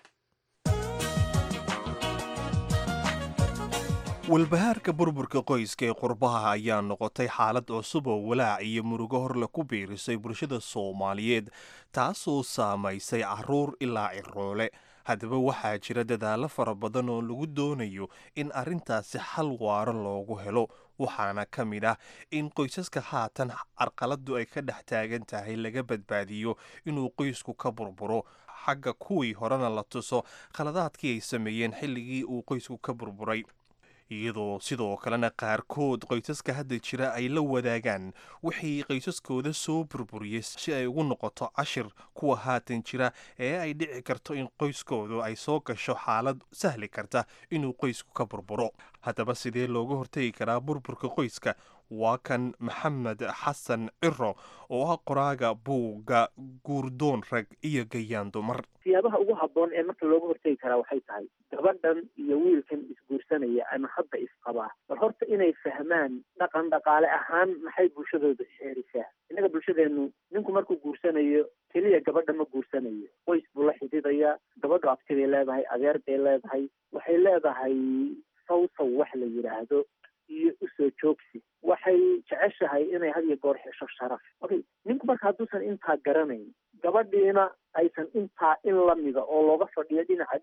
walbahaarka burburka qoyska ee qurbaha ayaa noqotay xaalad cusub oo walaac iyo murugo horle ku biirisay bulshada soomaaliyeed, taasoo saamaysay caruur ilaa ciroole. haddaba waxaa jira dadaallo fara badan oo lagu doonayo in arrintaasi xal waaro loogu helo, waxaana ka mid ah in qoysaska haatan carqaladdu ay ka dhex taagan tahay laga badbaadiyo inuu qoysku ka burburo. xagga kuwii horena la tuso khaladaadkii ay sameeyeen xilligii uu qoysku ka burburay, iyadoo sidoo kalena qaarkood qoysaska hadda jira ay la wadaagaan wixii qoysaskooda soo burburiyey si ay ugu noqoto cashir kuwa haatan jira ee ay dhici karto in qoyskoodu ay soo gasho xaalad sahli karta inuu qoysku ka burburo. haddaba sidee looga hortegi karaa burburka qoyska? waa kan maxamed xasan ciro oo ah qoraaga buugga guurdoon rag iyo gayaan dumar. siyaabaha ugu habboon ee marka looga hortegi karaa waxay tahay gabadhan iyo wiilkan isguursanaya ama hadda isqabaa bal horta inay fahmaan dhaqan dhaqaale ahaan maxay bulshadooda xeerisaa. innaga bulshadeenu ninku markuu guursanayo keliya gabadha ma guursanayo, qoys buu la xidhiidaya. gabadhu abti bay leedahay, adeer bay leedahay, waxay leedahay sawsaw wax la yidhaahdo iyo usoo joogsi. waxay jeceshahay inay had iyo goor hesho sharaf. okay, ninku marka hadduusan intaa garanayn, gabadhiina aysan intaa in lamida oo looga fadhiyo dhinaca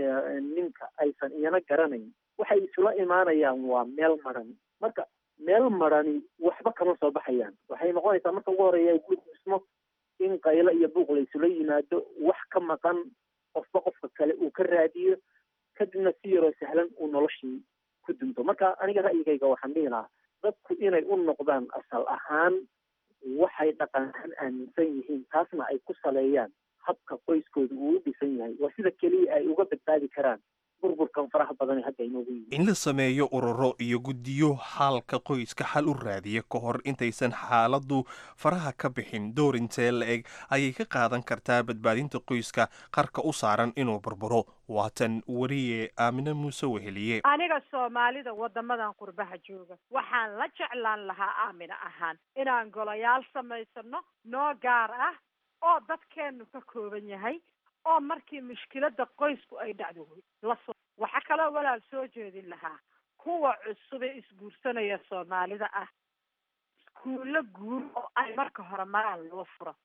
ninka aysan iyana garanayn, waxay isula imaanayaan waa meel maran. marka meel marani waxba kama soo baxayaan. waxay noqonaysaa marka ugu horeeya gurigu dhismo in qaylo iyo buuq la isula yimaado, wax ka maqan qofba qofka kale uu ka raadiyo, kadibna si yaroo sahlan uu noloshii ku dunto. marka aniga ra'yigayga waxaan dhihi lahaa dadku inay u noqdaan asal ahaan waxay dhaqan ahaan aaminsan yihiin, taasna ay ku saleeyaan habka qoyskooda uu u dhisan yahay. waa sida keliya ay uga badbaadi karaan burburkan faraha badan ee hadda inoogu yimid. in la sameeyo ururo iyo guddiyo xaalka qoyska xal u raadiya ka hor intaysan xaaladdu faraha ka bixin, door intee la-eg ayay ka qaadan kartaa badbaadinta qoyska qarka u saaran inuu burburo. waatan wariye aamine muuse weheliye. aniga soomaalida wadamadan qurbaha jooga waxaan la jeclaan lahaa aamina ahaan inaan golayaal samaysano noo gaar ah oo dadkeenu ka kooban yahay, oo markii mushkilada qoysku ay dhacdo waxaa kaloo walaal soo jeedin lahaa kuwa cusub ee isguursanaya soomaalida ah iskuulo guur oo ay marka hore maraan loo furo,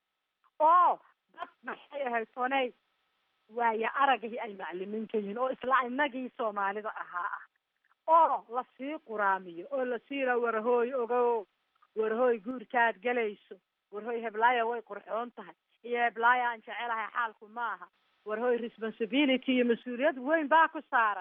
oo dad maxay ahayd onay waaya aragii ay maclimiinka yihiin oo isla inagii soomaalida ahaa ah, oo lasii quraamiyo oo lasii yidhaa warhooy ogow, warhooy guurkaad galayso, warhooy heblaaya way qurxoon tahay, iyo heblaaya aan jecelahay xaalku maaha, warhooy responsibility iyo mas-uuliyad weyn baa ku saaran,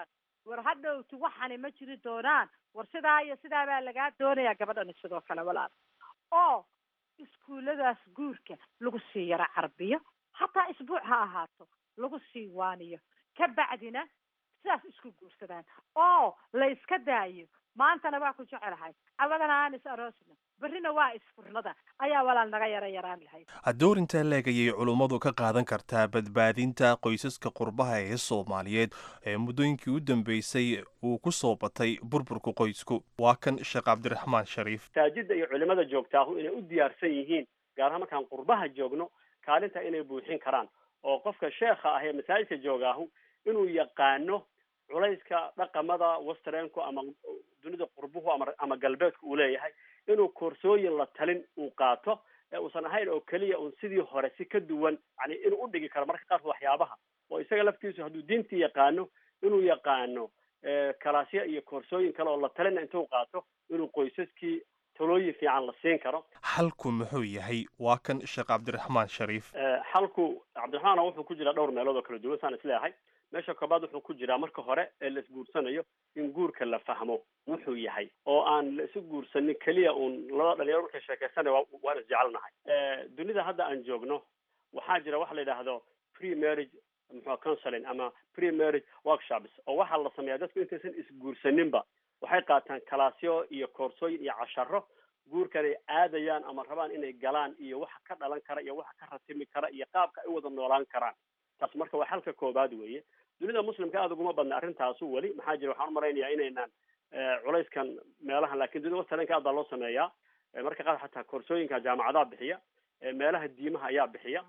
war hadhowti waxani ma jiri doonaan war sidaa iyo sidaa baa lagaa doonayaa gabadhani sidoo kale walaal oo iskuulladaas guurka lagu sii yaro carbiyo hataa isbuuc ha ahaato lagu sii waaniyo ka bacdina sidaas isku guursadaan oo la iska daayo maantana waa ku jecelahay awadana aan is aroosna berrina waa isfurnada ayaa walaal naga yaraan lahayd doorinta leegayay culummadu ka qaadan kartaa badbaadinta qoysaska qurbaha ee Soomaaliyeed ee muddooyinkii u dambeysay uu ku soo batay burburka qoysku waa kan Sheekh Cabdiraxmaan Shariif taajida iyo culimada joogtaahu inay u diyaarsan yihiin gaar ahaan markaan qurbaha joogno kaalinta inay buuxin karaan oo qofka sheekha ah ee masaajidka joogaahu inuu yaqaano culayska dhaqamada westernku ama dunida qurbuhu ama galbeedku uu leeyahay inuu koorsooyin la talin uu qaato ee uusan ahayn oo keliya uun sidii hore si ka duwan yani inuu u dhigi karo marka qaarkood waxyaabaha oo isaga laftiisu hadduu diintii yaqaano inuu yaqaano kalaasya iyo koorsooyin kale oo la talina intuu qaato inuu qoysaskii talooyin fiican la siin karo. xalku muxuu yahay waa kan Sheekh Cabdiraxmaan Shariif? xalku Cabdiraxmaan wuxuu ku jiraa dhowr meelood oo kala duwan saan isleeyahay. meesha koobaad wuxuu ku jiraa marka hore ee la isguursanayo in guurka la fahmo wuxuu yahay oo aan la isu guursanin keliya uun laba dhalinyaro markay sheekaysanaya waan isjecelnahay. dunida hadda aan joogno waxaa jira waxa la yidhaahdo pre-marriage counseling ama pre-marriage workshops oo waxaa la sameeyaa dadku intaysan isguursaninba waxay qaataan kalaasyo iyo koorsooyin iyo casharo guurkan ay aadayaan ama rabaan inay galaan iyo waxa ka dhalan kara iyo waxa ka ratimi kara iyo qaabka ay wada noolaan karaan. taas marka waa xalka koobaad weeye. dunida muslimka aad uguma badna arrintaasu weli maxaa jira waxaan u malaynayaa inaynaan culayskan meelahan laakiin dunida westernka aad baa loo sameeyaa marka qaar xataa koorsooyinka jaamacadaha bixiya meelaha diimaha ayaa bixiya.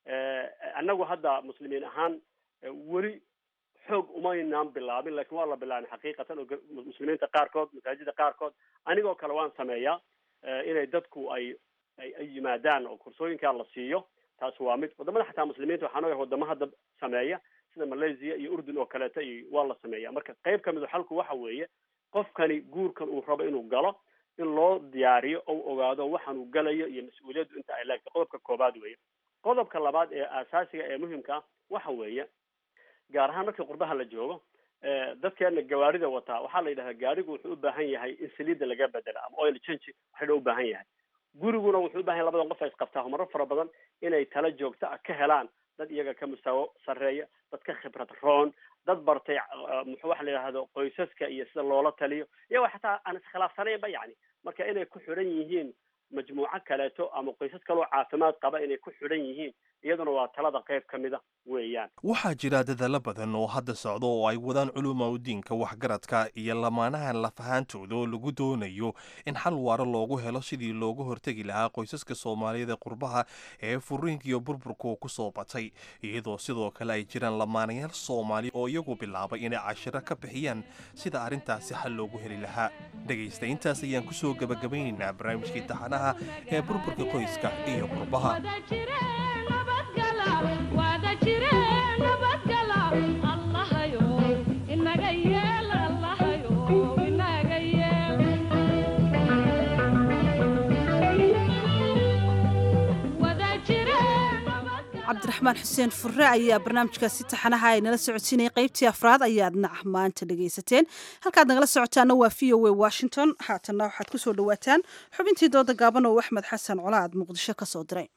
annagu hadda muslimiin ahaan weli xoog umaynaan bilaabin laakiin waa la bilaabin xaqiiqatan oo muslimiinta qaarkood masaajida qaarkood anigoo kale waan sameeyaa inay dadku ay yimaadaan oo koorsooyinkaa la siiyo. taas waa mid wadamada xataa muslimiinta waxaan ogahay wadamo hadda sameeya sida Malaysia iyo Urdun oo kaleeta iyo waa la sameeyaa. marka qayb ka mid ah xalku waxa weeye qofkani guurkan uu rabo inuu galo in loo diyaariyo oo ogaado waxaan uu galayo iyo mas'uuliyaddu inta ay leedahay. qodobka koobaad weeye. qodobka labaad ee asaasiga ee muhiimka waxa weeye gaar ahaan markii qurbaha la joogo dadkeena gawaarida wataa waxaa la yidhahdaa gaarigu wuxuu u baahan yahay in saliidda laga bedelo ama oil change waxay u baahan yahay. guriguna wuxuu u baahan yahay labadan qof ay isqabtaa marar fara badan inay tala joogto ah ka helaan dad iyaga ka musaawo sarreeya dad ka khibrad roon dad bartay waxa la yidhaahdo qoysaska iyo sida loola taliyo iyagoo xataa aan iskhilaafsanaynba yani marka inay ku xidhan yihiin majmuuco kaleeto ama qoysas kaloo caafimaad qaba inay ku xidhan yihiin iyaduna waa talada qayb ka mida weeyaan. waxaa jira dadaalo badan oo hadda socdo oo ay wadaan culumaa diinka waxgaradka iyo lamaanahan lafahaantooda oo lagu doonayo in xal waara loogu helo sidii loogu hortegi lahaa qoysaska Soomaaliyeed ee qurbaha ee furiinka iyo burburka ku soo batay iyadoo sidoo kale ay jiraan lamaanayaal Soomaali oo iyagu bilaabay inay cashiro ka bixiyaan sida arrintaasi xal loogu heli lahaa. dhagaysta intaas ayaan ku soo gabagabaynaynaa barnaamijkii taxanaha ee burburka qoyska iyo qurbaha. cabdiraxmaan xuseen furre ayaa barnaamijkaasi taxanaha ay nala socodsiinayay qaybtii afraad ayaadna maanta dhegaysateen. halkaad nagala socotaana waa VOA Washington. haatanna waxaad ku soo dhawaataan xubintii dooda gaaban oo Axmed Xasan Colaad Muqdisho ka soo diray.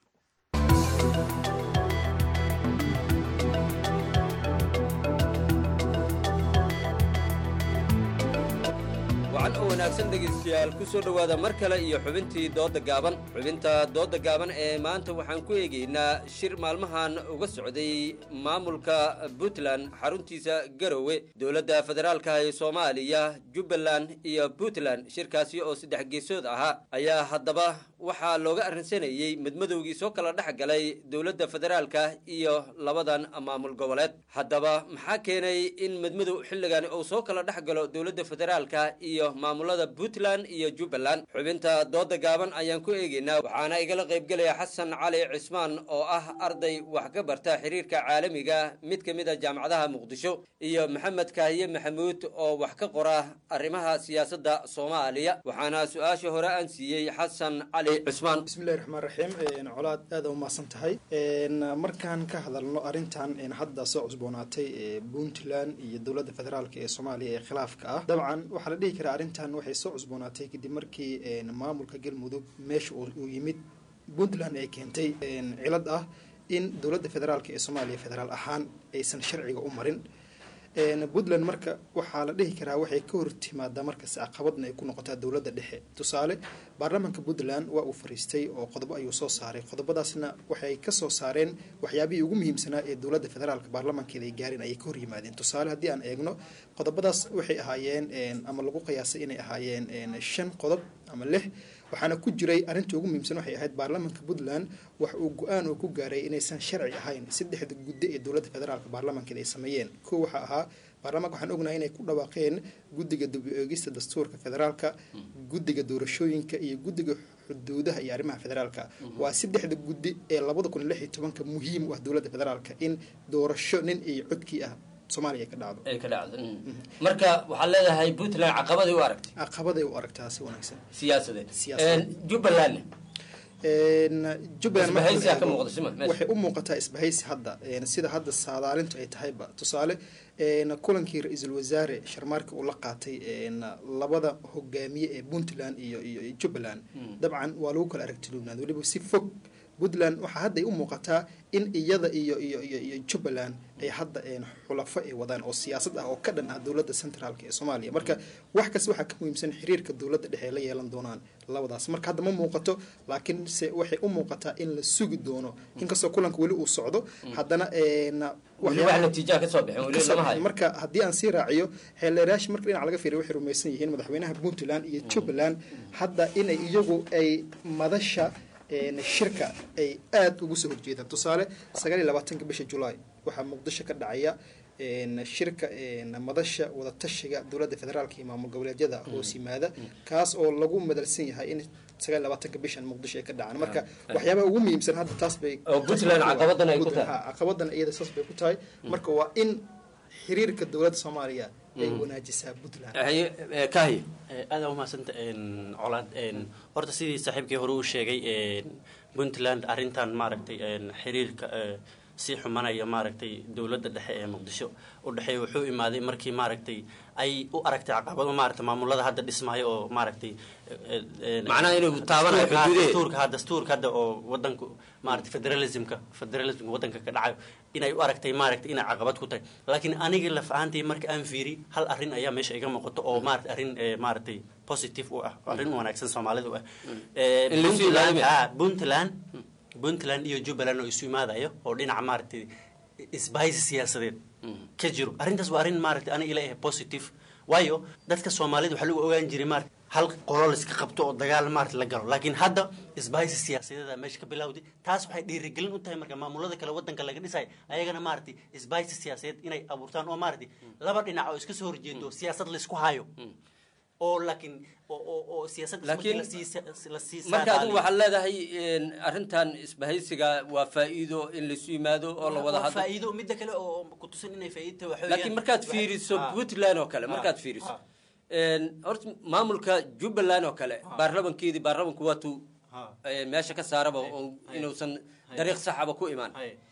wacan oo wanaagsan dhegaystayaal ku soo dhowaada mar kale iyo xubintii dooda gaaban. xubinta dooda gaaban ee maanta waxaan ku eegaynaa shir maalmahan uga socday maamulka Puntland xaruntiisa Garowe dowladda federaalka ee Soomaaliya Jubbaland iyo Puntland. shirkaasi oo saddex geesood ahaa ayaa haddaba waxaa looga arrinsanayay midmadowgii soo kala dhex galay dowladda federaalka iyo labadan maamul goboleed. haddaba maxaa keenay in midmadow xilligan uu soo kala dhex galo dowladda federaalka iyo maamulada maamulada puntland iyo jubbaland xubinta dooda gaaban ayaan ku eegaynaa waxaana igala qaybgelaya xasan cali cismaan oo ah arday wax ka barta xiriirka caalamiga mid ka mid a jaamacadaha muqdisho iyo maxamed kaahiye maxamuud oo wax ka qora arrimaha siyaasadda soomaaliya waxaana su-aasha hore aan siiyey xasan cali cismaan bismillahi raxmaan raxiim colaad aada u mahadsan tahay markaan ka hadalno arrintan hadda soo cusboonaatay puntland iyo dowladda federaalk ee soomaaliya ee khilaafka ah dabcan waxaa la dhihi karaa arrintan waxay soo cusboonaatay kadib markii maamulka galmudug meesha uu yimid puntland ay keentay cilad ah in dowladda federaalk ee soomaaliya federaal ahaan aysan sharciga u marin puntland marka waxaa la dhihi karaa waxay ka hortimaadaa markas caqabadna ay ku noqotaa dowladda dhexe tusaale baarlamaanka puntland waa uu fariistay oo qodobo ayuu soo saaray qodobadaasna waxay ka soo saareen waxyaabihii ugu muhiimsanaa ee dowladda federaalka baarlamaankeeda ay gaareen ayay ka hor yimaadeen tusaale haddii aan eegno qodobadaas waxay ahaayeen ama lagu qiyaasay inay ahaayeen 5 qodob ama 6 waxaana ku jiray arrinta ugu muhiimsan waxay ahayd baarlamaanka puntland wax uu go-aan uu ku gaaray inaysan sharci ahayn 3 guddi ee dowladda federaalka baarlamaankeeda ay sameeyeen kow waxaa ahaa baarlamaanka waxaan ognahay inay ku dhawaaqeen guddiga dib-u-eegista dastuurka federaalka guddiga doorashooyinka iyo guddiga xuduudaha iyo arrimaha federaalka waa 3 guddi ee 2016 muhiim u ah dowladda federaalka in doorasho nin iyo codkii ah Soomaaliya ka dhacdo marka waxaa leedahay puntland caqabaday u aragtaa si wanaagsan siyaasadeed jubbaland waxay u muuqataa isbahaysi hadda sida hadda saadaalintu ay tahayba tusaale kulankii ra-iisul wasaare sharmaarka uu la qaatay labada hogaamiye ee puntland iyo jubbaland dabcan waa lagu kala aragtiluubnaan weliba si fog puntland waxaa hadda ay u muuqataa in iyada iyo jubbaland ay hadda xulafo ay wadaan oo siyaasad ah oo ka dhan ah dowladda centraalka ee soomaaliya marka wax kasta waxaa ka muhiimsan xiriirka dowladda dhexe la yeelan doonaan labadaas marka hadda ma muuqato laakiin se waxay u muuqataa in la sugi doono inkastoo kulanka weli uu socdo haddana marka haddii aan sii raaciyo xeelerayaasha marka dhinac laga fiiriyo waxay rumaysan yihiin madaxweynaha puntland iyo jubbaland hadda inay iyagu ay madasha shirka ay aada ugu soo horjeedaan tusaale 29 bisha July waxaa muqdisho ka dhacaya shirka madasha wadatashiga dowladda federaalka iyo maamul goboleedyada hoos yimaada kaas oo lagu madalsan yahay in 29 bishan muqdisho ay ka dhacaan marka waxyaabaha ugu muhiimsan hadda taas bay puntland caqabadan ay ku tahay caqabadan iyada saas bay ku tahay marka waa in xiriirka dowladda Soomaaliya ay wanaajisaa puntland kaahi aada u mahadsanta colaad horta sidii saaxiibkii hore uu sheegay puntland arrintan maaragtay xiriirka si xumanaya maaragtay dowladda dhexe ee muqdisho u dhexeeya wuxuu imaaday markii maaragtay ay u aragtay caqabado maaragtay maamulada hadda dhismaayo oo maaragtay macnaha inuu taabanayo xuduudeed dastuurka hadda oo wadanku maaragtay federalismka wadanka ka dhacayo inay u aragtay maaragtay inay caqabad ku tahay laakiin aniga laf ahaantay marka aan fiiri hal arrin ayaa meesha iga muuqato oo maaragtay arrin maaragtay positive u ah arrin wanaagsan Soomaalida u ah puntland iyo jubbaland oo isu imaadayo oo dhinaca maaragtay isbahaysi siyaasadeed ka jiro arrintaas waa arrin maaragtay aniga ila positive waayo dadka Soomaalida waxaa lagu ogaan jiray maaragtay hal qolo la iska qabto oo dagaal maaragtay la galo laakiin hadda isbahaysi siyaasadeed meesha ka bilowday taas waxay dhiirigelin u tahay marka maamulada kale wadanka laga dhisay ayagana maaragtay isbahaysi siyaasadeed inay abuurtaan oo maaragtay laba dhinac oo iska soo horjeedo siyaasad la isku hayo oo laakiin oo siyaasad laakiin marka adigu waxaad leedahay arrintan isbahaysiga waa faa'iido in laisu yimaado oo la wada hadlo faa'iido midda kale oo ku tusin inay faa'iido tahay laakiin markaad fiiriso puntland oo kale markaad fiiriso horta maamulka jubbaland oo kale baarlamanku waatuu meesha ka saaraba oo inuusan dariiq saxaba ku imaan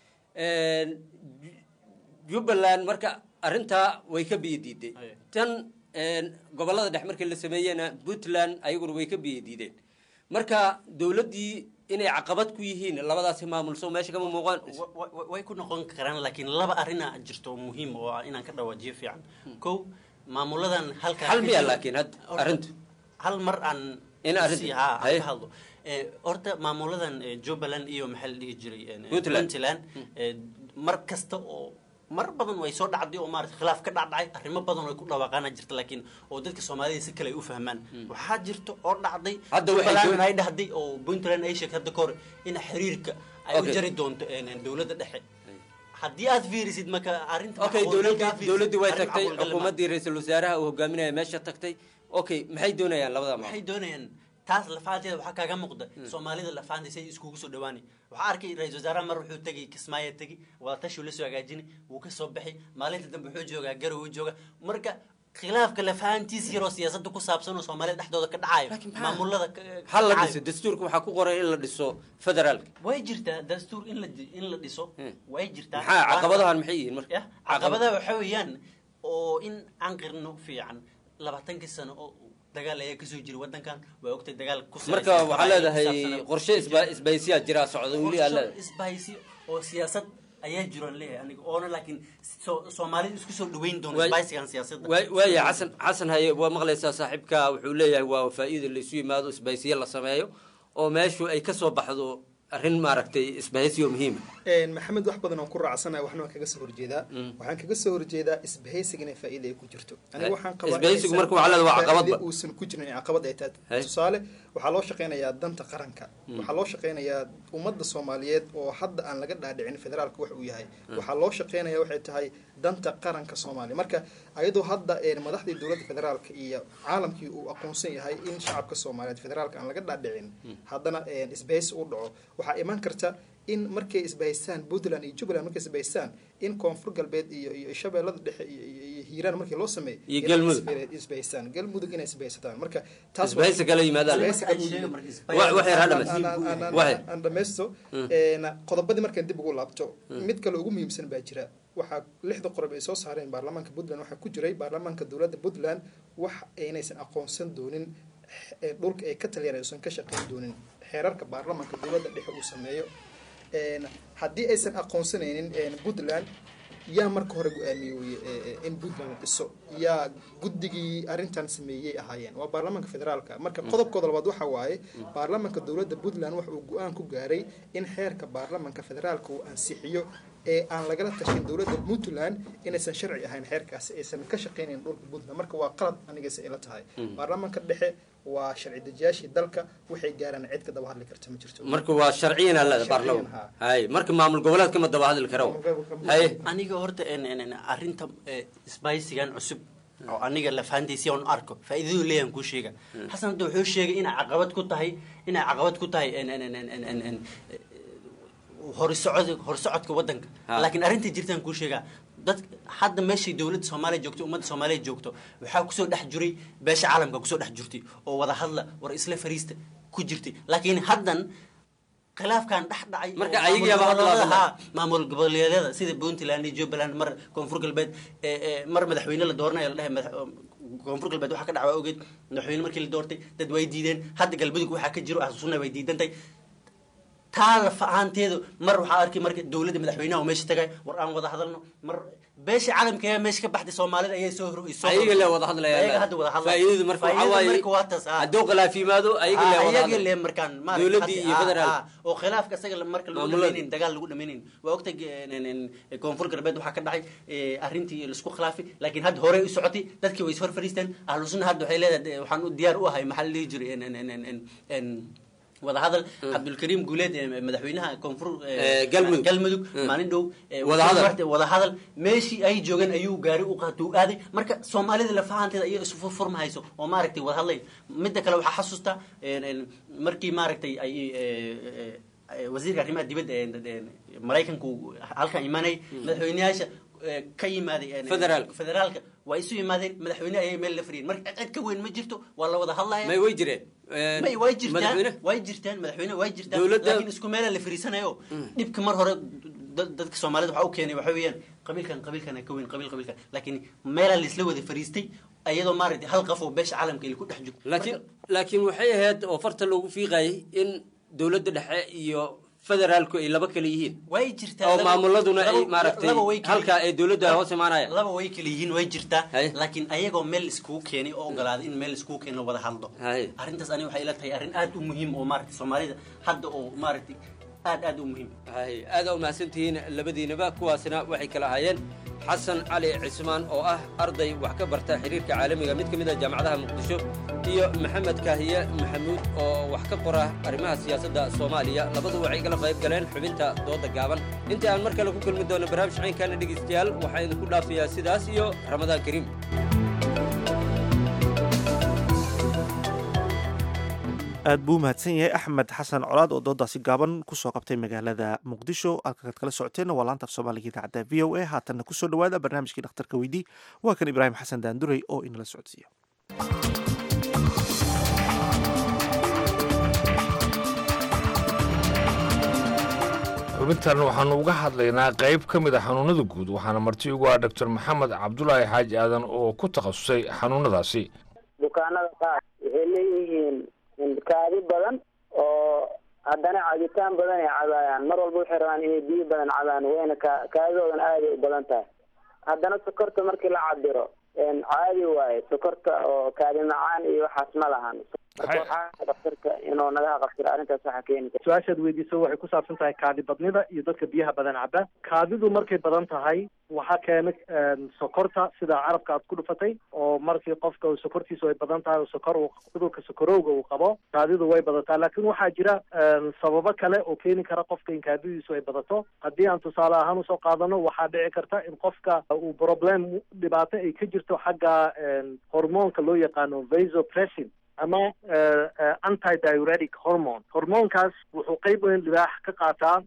jubbaland marka arrintaa way ka biyo diiday tan gobolada dhex markii la sameeyena puntland ayaguna way ka biyo diideen marka dowladdii inay caqabad ku yihiin labadaasi maamulso meesha kama muuqaan way ku noqon karaan laakiin laba arina jirto muhiim oo inaan ka dhawaajiyo fiican kow maamuladan hal miya laakiin arrintu hal mar aan in arrintu hadlo horta maamuladan jubbaland iyo maxaa la dhihi jiray puntland mar kasta oo mar badan way soo dhacday oo maaragtay khilaaf ka dhacday arrimo badan oo ku dhawaaqana jirta laakiin oo dadka Soomaalida si kale ay u fahmaan waxa jirto oo dhacday hadda waxay ay dhahday oo puntland ay sheegtay hadda kor in xiriirka ay u jari doonto dowladda dhexe haddii aad fiirisid marka arrinta okay dowladdii way tagtay xukuumaddii ra-iisul wasaaraha uu hogaaminaya meesha tagtay okay maxay doonayaan labada maal waxay doonayaan taas lafaanteeda waxaa kaaga muuqda soomaalida lafaanteeda say iskugu soo dhawaanay waxaa arkay ra-iisul wasaaraha mar wuxuu tegay kismaayo tegi wadatashi uu la soo hagaajinay wuu ka soo baxay maalinta dambe wuxuu joogaa garow uu jooga marka khilaafka lafaantiis yaroo siyaasadda ku saabsan oo soomaalida dhexdooda ka dhacayo maamulada hal la dhiso dastuurka waxaa ku qoran in la dhiso federaalka way jirtaa dastuur in la dhiso way jirtaa maxaa caqabadahan maxay yihiin marka caqabadaha waxa weeyaan oo in aan qirno fiican 20 sano oo dagaal ayaa kasoo jira wadankan waa ogtay dagaal ku marka waxaa leedahay qorshe isbaysiyaa jira socda weli aa leedahay isbaysi oo siyaasad ayaa jiraan leeyahay aniga oona laakiin soomaalida isku soo dhaweyn doona isbaysigan siyaasadda waaya xasan haye waa maqlaysaa saaxiibka wuxuu leeyahay waa faa'iido la isu yimaado isbaysiyo la sameeyo oo meeshu ay ka soo baxdo arrin maaragtay isbahaysiyo muhiima maxamed wax badan oo ku raacsanahay waxna waan kaga soo horjeedaa waxaan kaga soo horjeedaa isbahaysiga inay faa'iido ay ku jirto aniga waxaan qabaa isbahaysigu marka waxaa leedahay waa caqabadba uusan ku jirin caqabad ay tahay tusaale waxaa loo shaqeynayaa danta qaranka waxaa loo shaqeynayaa ummadda Soomaaliyeed oo hadda aan laga dhaadhicin federaalka wax uu yahay waxaa loo shaqeynayaa waxay tahay danta qaranka Soomaaliya marka ayadoo hadda madaxdii dowladda federaalka iyo caalamkii uu aqoonsan yahay in shacabka Soomaaliyeed federaalka aan laga dhaadhicin haddana isbahaysi u dhaco waxaa iman karta in markay isbahaystaan Puntland iyo Jubaland markay isbahaystaan in koonfur galbeed iyo shabeellada dhexe iyo hiiraan markii loo sameeyo iyo galmudug isbahaystaan galmudug inay isbahaysataan marka taas isbahaysi kala yimaadaan waxay aan dhamaysto qodobadii markaan dib ugu laabto mid kale ugu muhiimsan baa jira waxaa 6 qodob ay soo saareen baarlamaanka Puntland waxaa ku jiray baarlamaanka dowladda Puntland wax aynaysan aqoonsan doonin dhulka ay ka taliyaan aysan ka shaqeyn doonin xeerarka baarlamaanka dowladda dhexe uu sameeyo haddii aysan aqoonsanaynin Puntland yaa marka hore go'aamiyay in Puntland dhiso yaa guddigii arrintan sameeyay ahaayeen waa baarlamaanka federaalka marka qodobkooda labaad waxa waaye baarlamaanka dowladda Puntland waxa uu go'aan ku gaaray in xeerka baarlamaanka federaalka uu ansixiyo ee aan lagala tashin dowladda Puntland inaysan sharci ahayn xeerkaas aysan ka shaqeynayn dhulka Puntland marka waa qalad aniga si ila tahay baarlamaanka dhexe waa sharci dejiyaashii dalka waxay gaaraan cid ka daba hadli karta ma jirto marka waa sharciyan alla baarlamaanka hay marka maamul goboleedka ma daba hadli karo hay aniga horta arrinta isbaysigan cusub oo aniga la fahantiisay oo arko faa'iidadu leeyahay ku sheega xasan hadda wuxuu sheegay in caqabad ku tahay horsocodka wadanka laakiin arrinta jirtaan ku sheega dad hadda meeshii dowladda Soomaaliya joogto ummadda Soomaaliya joogto waxaa ku soo dhex jiray beesha caalamka ku soo dhex jirtay oo wada hadla war isla fariista ku jirtay laakiin haddan khilaafkan dhex dhacay marka ayaga hadla maamul goboleedyada sida Puntland iyo Jubaland mar koonfur galbeed mar madaxweyne la dooranayo la dhahay koonfur galbeed waxa ka dhacay ogeed madaxweyne markii la doortay dad way diideen hadda galmudug waxa ka jiro xasuusna way diidantay taala faanteedu mar waxa arkay marka dawladda madaxweynaha oo meesha tagay war aan wada hadalno mar beesha caalamka ee meesha ka baxday Soomaalida ayay soo horreysay ayaga la wada hadlayaan ayaga hadda wada hadlayaan faa'iidadu marka waxa waaye hadoo khilaaf yimaado ayaga la markaan dawladii iyo federaal oo khilaafka asaga marka lagu dhameeyay dagaal lagu dhameeyay waa waqti koonfur galbeed waxa ka dhacay arrintii la isku khilaafay laakiin hadda hore u socotay dadkii way soo fariisteen ahlusuna hadda waxay leedahay waxaan u diyaar u ahay maxal li jiray wada hadal Abdulkarim Guuleed madaxweynaha koonfur galmudug maalin dhow wada hadal meeshii ay joogan ayuu gaari u qaato aaday marka Soomaalida la fahanteeda ay isu furmayso oo maaragtay wada hadlay midda kale waxa xasuusta markii maaragtay ay wasiirka arrimaha dibadda Mareykanku halkan imaanay madaxweynayaasha ka yimaaday federaalka way isu yimaadeen madaxweyne ayay meel la fariin marka cid ka weyn ma jirto waa la wada hadlayaa may way jireen way jirtaan madaxweyne way jirtaan laakiin isku meel la fariisanayo dibka mar hore dadka Soomaalida waxa uu keenay waxa weeyaan qabiilkan ka weyn qabiilka laakiin meel la isla wada fariistay ayadoo maaragtay hal qof oo beesha caalamka ay ku dhex jirto laakiin waxay ahayd oo farta loogu fiiqay in dawladda dhexe iyo federaalku ay laba kala yihiin way jirtaa oo maamuladuna ay maaragtay halka ay dawladda hoos imaanayaan laba way kala yihiin way jirtaa laakiin ayagoo meel isku keenay oo ogolaaday in meel isku keeno wada hadlo arrintaas ani waxay ila tahay arrin aad u muhiim oo maaragtay Soomaalida hadda oo maaragtay aad u muhiim aad u mahadsantihiin labadiinaba kuwaasina waxay kala hayeen xasan cali cismaan oo ah arday wax ka barta xiriirka caalamiga mid ka mid ah jaamacadaha muqdisho iyo maxamed kaahiye maxamuud oo wax ka qora arrimaha siyaasadda soomaaliya labadu waxay kala qayb galeen xubinta dooda gaaban intii aan mar kale ku kulmi doono barnaamij caynkaana dhegaystayaal waxaan idinku dhaafayaa sidaas iyo ramadaan kariim aad buu mahadsan yahay axmed xasan colaad oo doodaasi gaaban kusoo qabtay magaalada muqdisho halkaad kala socoteenna waa laanta af soomaaliga idaacadda v o a haatanna kusoo dhowaada barnaamijkii dhakhtarka weydii waa kan ibraahim xasan daandurey oo inala socodsiiya xubintan waxaannu uga hadlaynaa qayb ka mid a xanuunnada guud waxaana marti ugu ah doctor maxamed cabdulaahi xaaji aadan oo ku takhasusay xanuunnadaasi bukaanada qaar waxay leeyihiin kaadi badan oo haddana cabitaan badan ay cabaayaan mar walba waxay rabaan inay biyo badan cabaan wayna kaadidoodan aaday u badan tahay haddana sokorta markii la cabiro caadi waaye sokorta oo kaadi macaan iyo waxaas ma lahan daktarka inuu naga qabtiro arrintaas waxaa keeni kara su-aashaad weydiiso waxay ku saabsan tahay kaadi badnida iyo dadka biyaha badan caba kaadidu markay badan tahay waxaa keena sokorta sida carabka aad ku dhufatay oo markii qofka sokortiisu ay badan tahay oo cudurka sokorowga uu qabo kaadidu way badataa laakiin waxaa jira sababo kale oo keeni kara qofka in kaadidiisu ay badato haddii aan tusaale ahaan usoo qaadano waxaa dhici karta in qofka uu problem dhibaato ay ka jirto xagga hormoonka loo yaqaano vasopressin ama antidiuretic hormoonkaas wuxuu qayb weyn libaax ka qaataa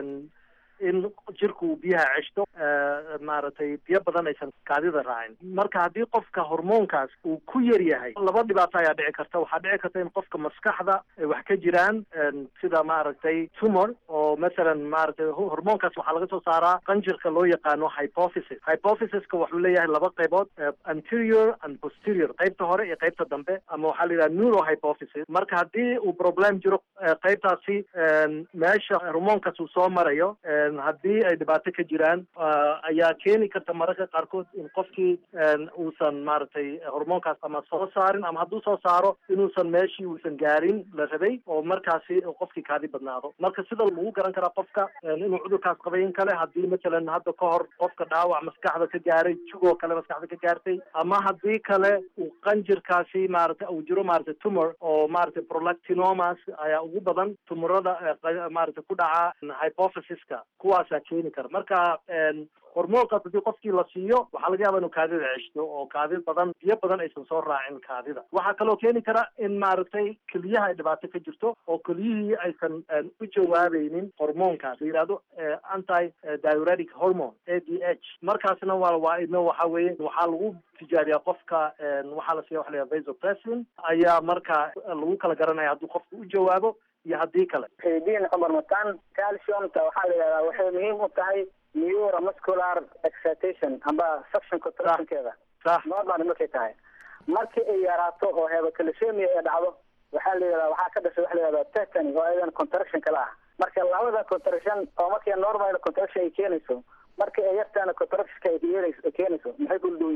in jirku uu biyaha ceshto maaragtay biyo badan aysan kaadida raacin marka haddii qofka hormoonkaas uu ku yar yahay laba dhibaato ayaa dhici karta waxaa dhici karta in qofka maskaxda ay wax ka jiraan sida maaragtay tumor oo masalan maaragtay hormoonkaas waxaa laga soo saaraa qanjirka loo yaqaano hypophysiska wuxuu leeyahay laba qaybood anterior and posterior qaybta hore iyo qaybta dambe ama waxaa la yidhaha neurohypophysis marka haddii uu problem jiro qaybtaasi meesha hormoonkaas uu soo marayo haddii ay dhibaato ka jiraan ayaa keeni karta mararka qaarkood in qofkii uusan maaragtay hormoonkaas ama soo saarin ama hadduu soo saaro inuusan meeshii uusan gaarin la rabay oo markaasi qofkii kaadi badnaado marka sida lagu garan karaa qofka inuu cudurkaas qabay in kale haddii masalan hadda ka hor qofka dhaawac maskaxda ka gaaray jugoo kale maskaxda ka gaartay ama haddii kale uu qanjirkaasi maaragtay uu jiro maaragtay tumor oo maaragtay prolactinomas ayaa ugu badan tumorada maaragtay ku dhaca hypophysiska kuwaasaa keeni kara marka hormoonkaas haddii qofkii la siiyo waxaa laga yaaba inuu kaadida ceshto oo kaadi badan biyo badan aysan soo raacin kaadida waxaa kaloo keeni kara in maaragtay keliyaha ay dhibaato ka jirto oo keliyihii aysan u jawaabaynin hormoonkaas la yidhahdo antidiuretic hormone ADH markaasna waa idno waxa weeye waxaa lagu tijaabiyaa qofka waxaa la siiya waxa la yidhahda vasopressin ayaa marka lagu kala garanaya hadduu qofka u jawaabo iyo haddii kale diin cumar mataan calciumta waxaa la yidhahdaa waxay muhiim u tahay neuromuscular excitation amba suction contractionkeeda normal markay tahay markii ay yaraato oo hypocalcemia ay dhacdo waxaa la yidhahdaa waxaa ka dhashay waxa la yidhahdaa tetany oo ayadan contraction kala ah marka labada contraction oo markii normal contraction ay keenayso markii ay yartaana contractionka ay keenayso maxay kula duwan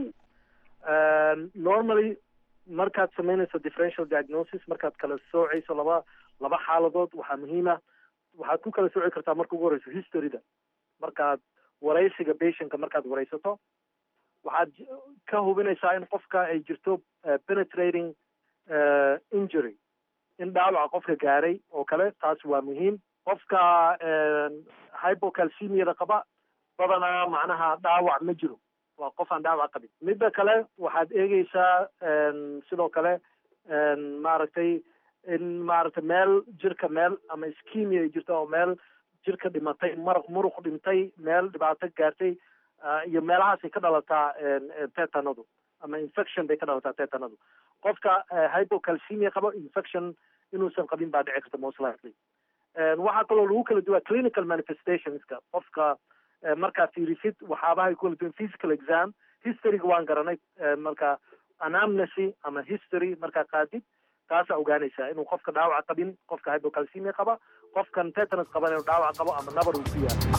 yihiin normally markaad samaynayso differential diagnosis markaad kala soocayso laba xaaladood waxaa muhiima waxaad ku kala sooci kartaa marka ugu horeyso historyda markaad waraysiga patientka markaad waraysato waxaad ka hubinaysaa in qofka ay jirto penetrating injury in dhaawaca qofka gaaray oo kale taas waa muhiim qofka hypocalcemiada qaba badanaa macnaha dhaawac ma jiro waa qof aan dhaawac qabin midda kale waxaad eegeysaa sidoo kale maaragtay in maaragtay meel jirka meel ama ischemia ay jirto oo meel jirka dhimatay muruq dhintay meel dhibaato gaartay iyo meelahaasay ka dhalataa tetanadu ama infection bay ka dhalataa tetanadu qofka hypocalcemia qabo infection inuusan qabin baa dhici karta most likely waxaa kaloo lagu kala duwaa clinical manifestationska qofka markaad fiirisid waxaabahay kula duwan physical exam historyga waan garanay marka anamnesy ama history markaa qaadid taasaa ogaanaysaa inuu qofka dhaawac qabin qofka hypocalcemia qaba qofkan tetanus qaban inuu dhaawac qabo ama nabar uu ku yaalo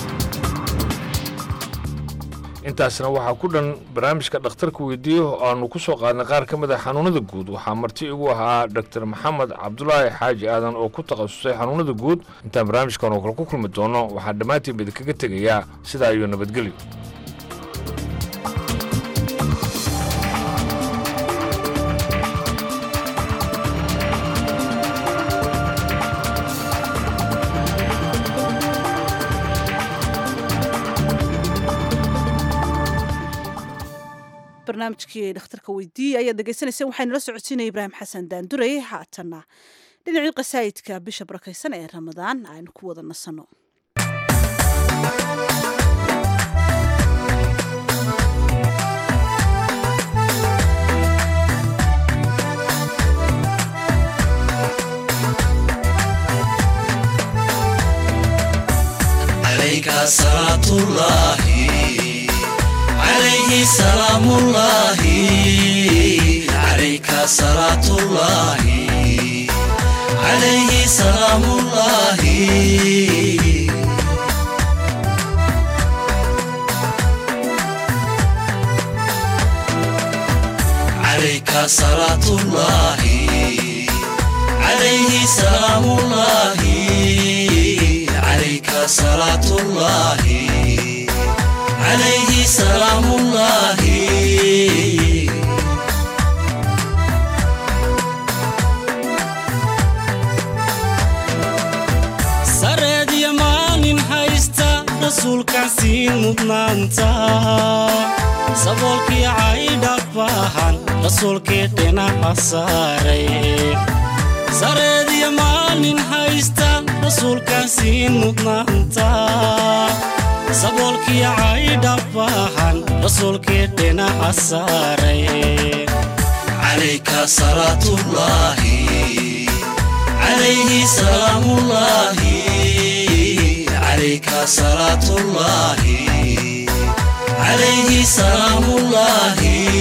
intaasna waxaa ku dhan barnaamijka dhakhtarka weydiiyo oo aanu ku soo qaadnay qaar ka mid a xanuunada guud waxaa marti igu ahaa doctor maxamed cabdulaahi xaaji aadan oo ku takhasusay xanuunada guud intaan barnaamijkan oo kale ku kulmi doono waxaa dhammaantiin idinkaga tegayaa sidaa iyo nabadgelyo barnaamijkii dhakhtarka weydiiyey ayaad dhegaysanayseen waxaynu la socodsiinaya ibraahim xasan daandurey haatanna dhinacii qasaa'idka bisha barakaysan ee ramadaan aynu ku wada nasanno. عليك صلاة الله عليه سلام الله عليك صلاة الله عليه سلام الله عليك صلاة الله عليه سلام الله عليك صلاة الله عليه سلام الله سرد يمان هايستا رسول كاسين مدنانتا سبولكي عايدا باهان رسول كيتنا حساري سرد يمان هايستا رسول كاسين مدنانتا سبولكي عايدا باهان رسول كيتنا حساري عليك صلاة الله عليه سلام الله عليك صلاة الله عليه سلام الله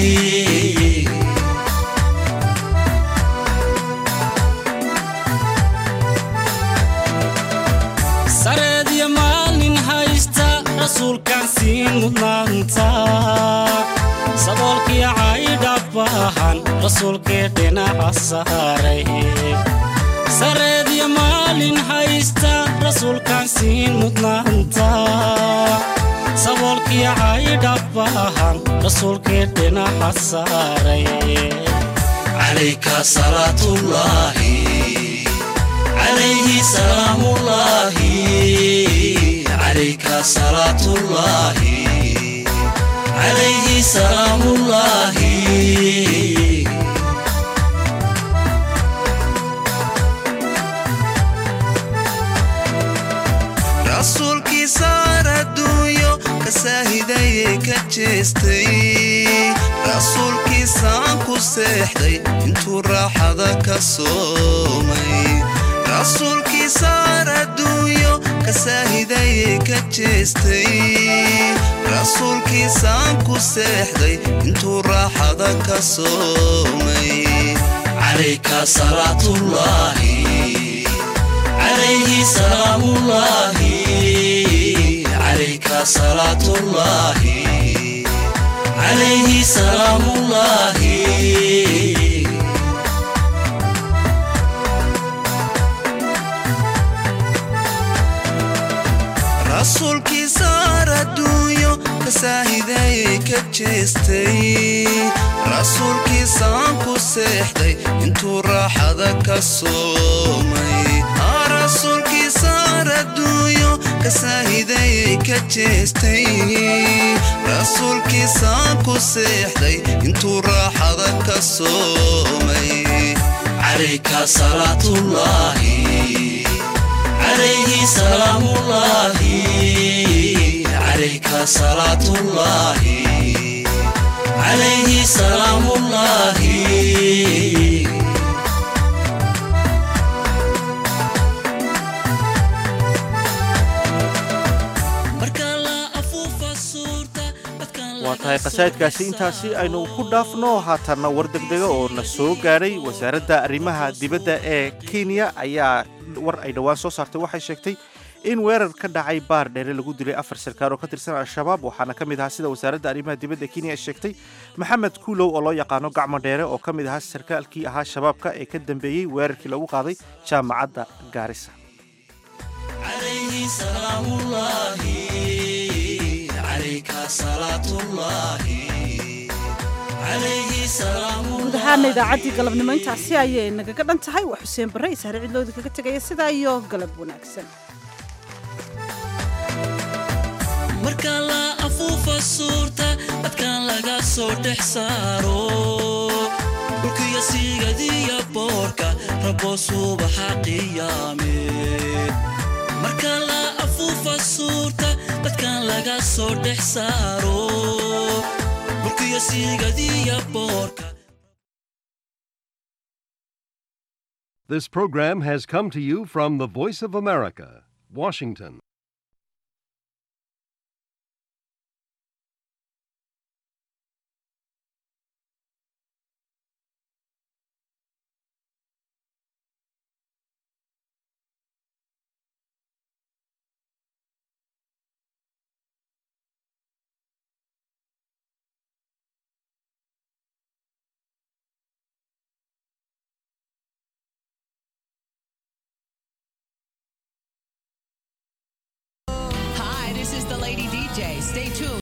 سرد يمان هايستا رسول كاسين مدنانتا سبولكي عايدا باهان رسول كيتنا حساري سرد يمان هايستا رسول كاسين مدنانتا سبولكي عايدا باهان رسول كيتنا حساري عليك صلاة الله عليه سلام الله عليك صلاة الله عليه سلام الله رسولك صار الدنيا كساهدي كجستي رسولك سانكو سيحدي انتو راحة كصومي رسولك صار الدنيا كساهدي كجستي رسولك سانكو سيحدي انتو راحة كصومي عليك صلاة الله عليه سلام الله عليك صلاة الله عليه سلام الله رسولك صار الدنيا كساهدي كجستي رسولك سانكو سيحدي انتو راحة كصومي رسولك صار الدنيا كساهدي كجستي رسولك سانكو سيحدي انتو راحة كصومي عليك صلاة الله عليه سلام الله عليك صلاة الله عليه سلام الله waa tahay qasaa'idkaasi intaasi aynu ku dhaafno haatanna war degdega oo na soo gaadhay wasaaradda arrimaha dibadda ee kenya ayaa war ay dhowaan soo saartay waxay sheegtay in weerar ka dhacay baar dheere lagu dilay 4 sarkaal oo ka tirsan al-shabaab waxaana ka mid ahaa sida wasaaradda arrimaha dibadda ee kenya ay sheegtay maxamed kuulow oo loo yaqaano gacmo dheere oo ka mid ahaa sarkaalkii ahaa shabaabka ee ka dambeeyey weerarkii lagu qaaday jaamacadda gaarisa عليه سلام الله عليك صلاة الله عليه سلام guud ahaana idaacaddii galabnimo intaasi ayay nagaga dhan tahay waa xuseen barre isaare cidlooda kaga tegaya sidaa iyo galab wanaagsan marka la afuufa suurta dadkan laga soo soo dhex saaro dhulkiyo siigadiya boorka rabo subaxa qiyaame marka la afuufa suurta dadkan laga soo dhex saaro dhulkiyo siigadiya boorka. This program has come to you from the Voice of America, Washington. This is the Lady DJ. Stay tuned.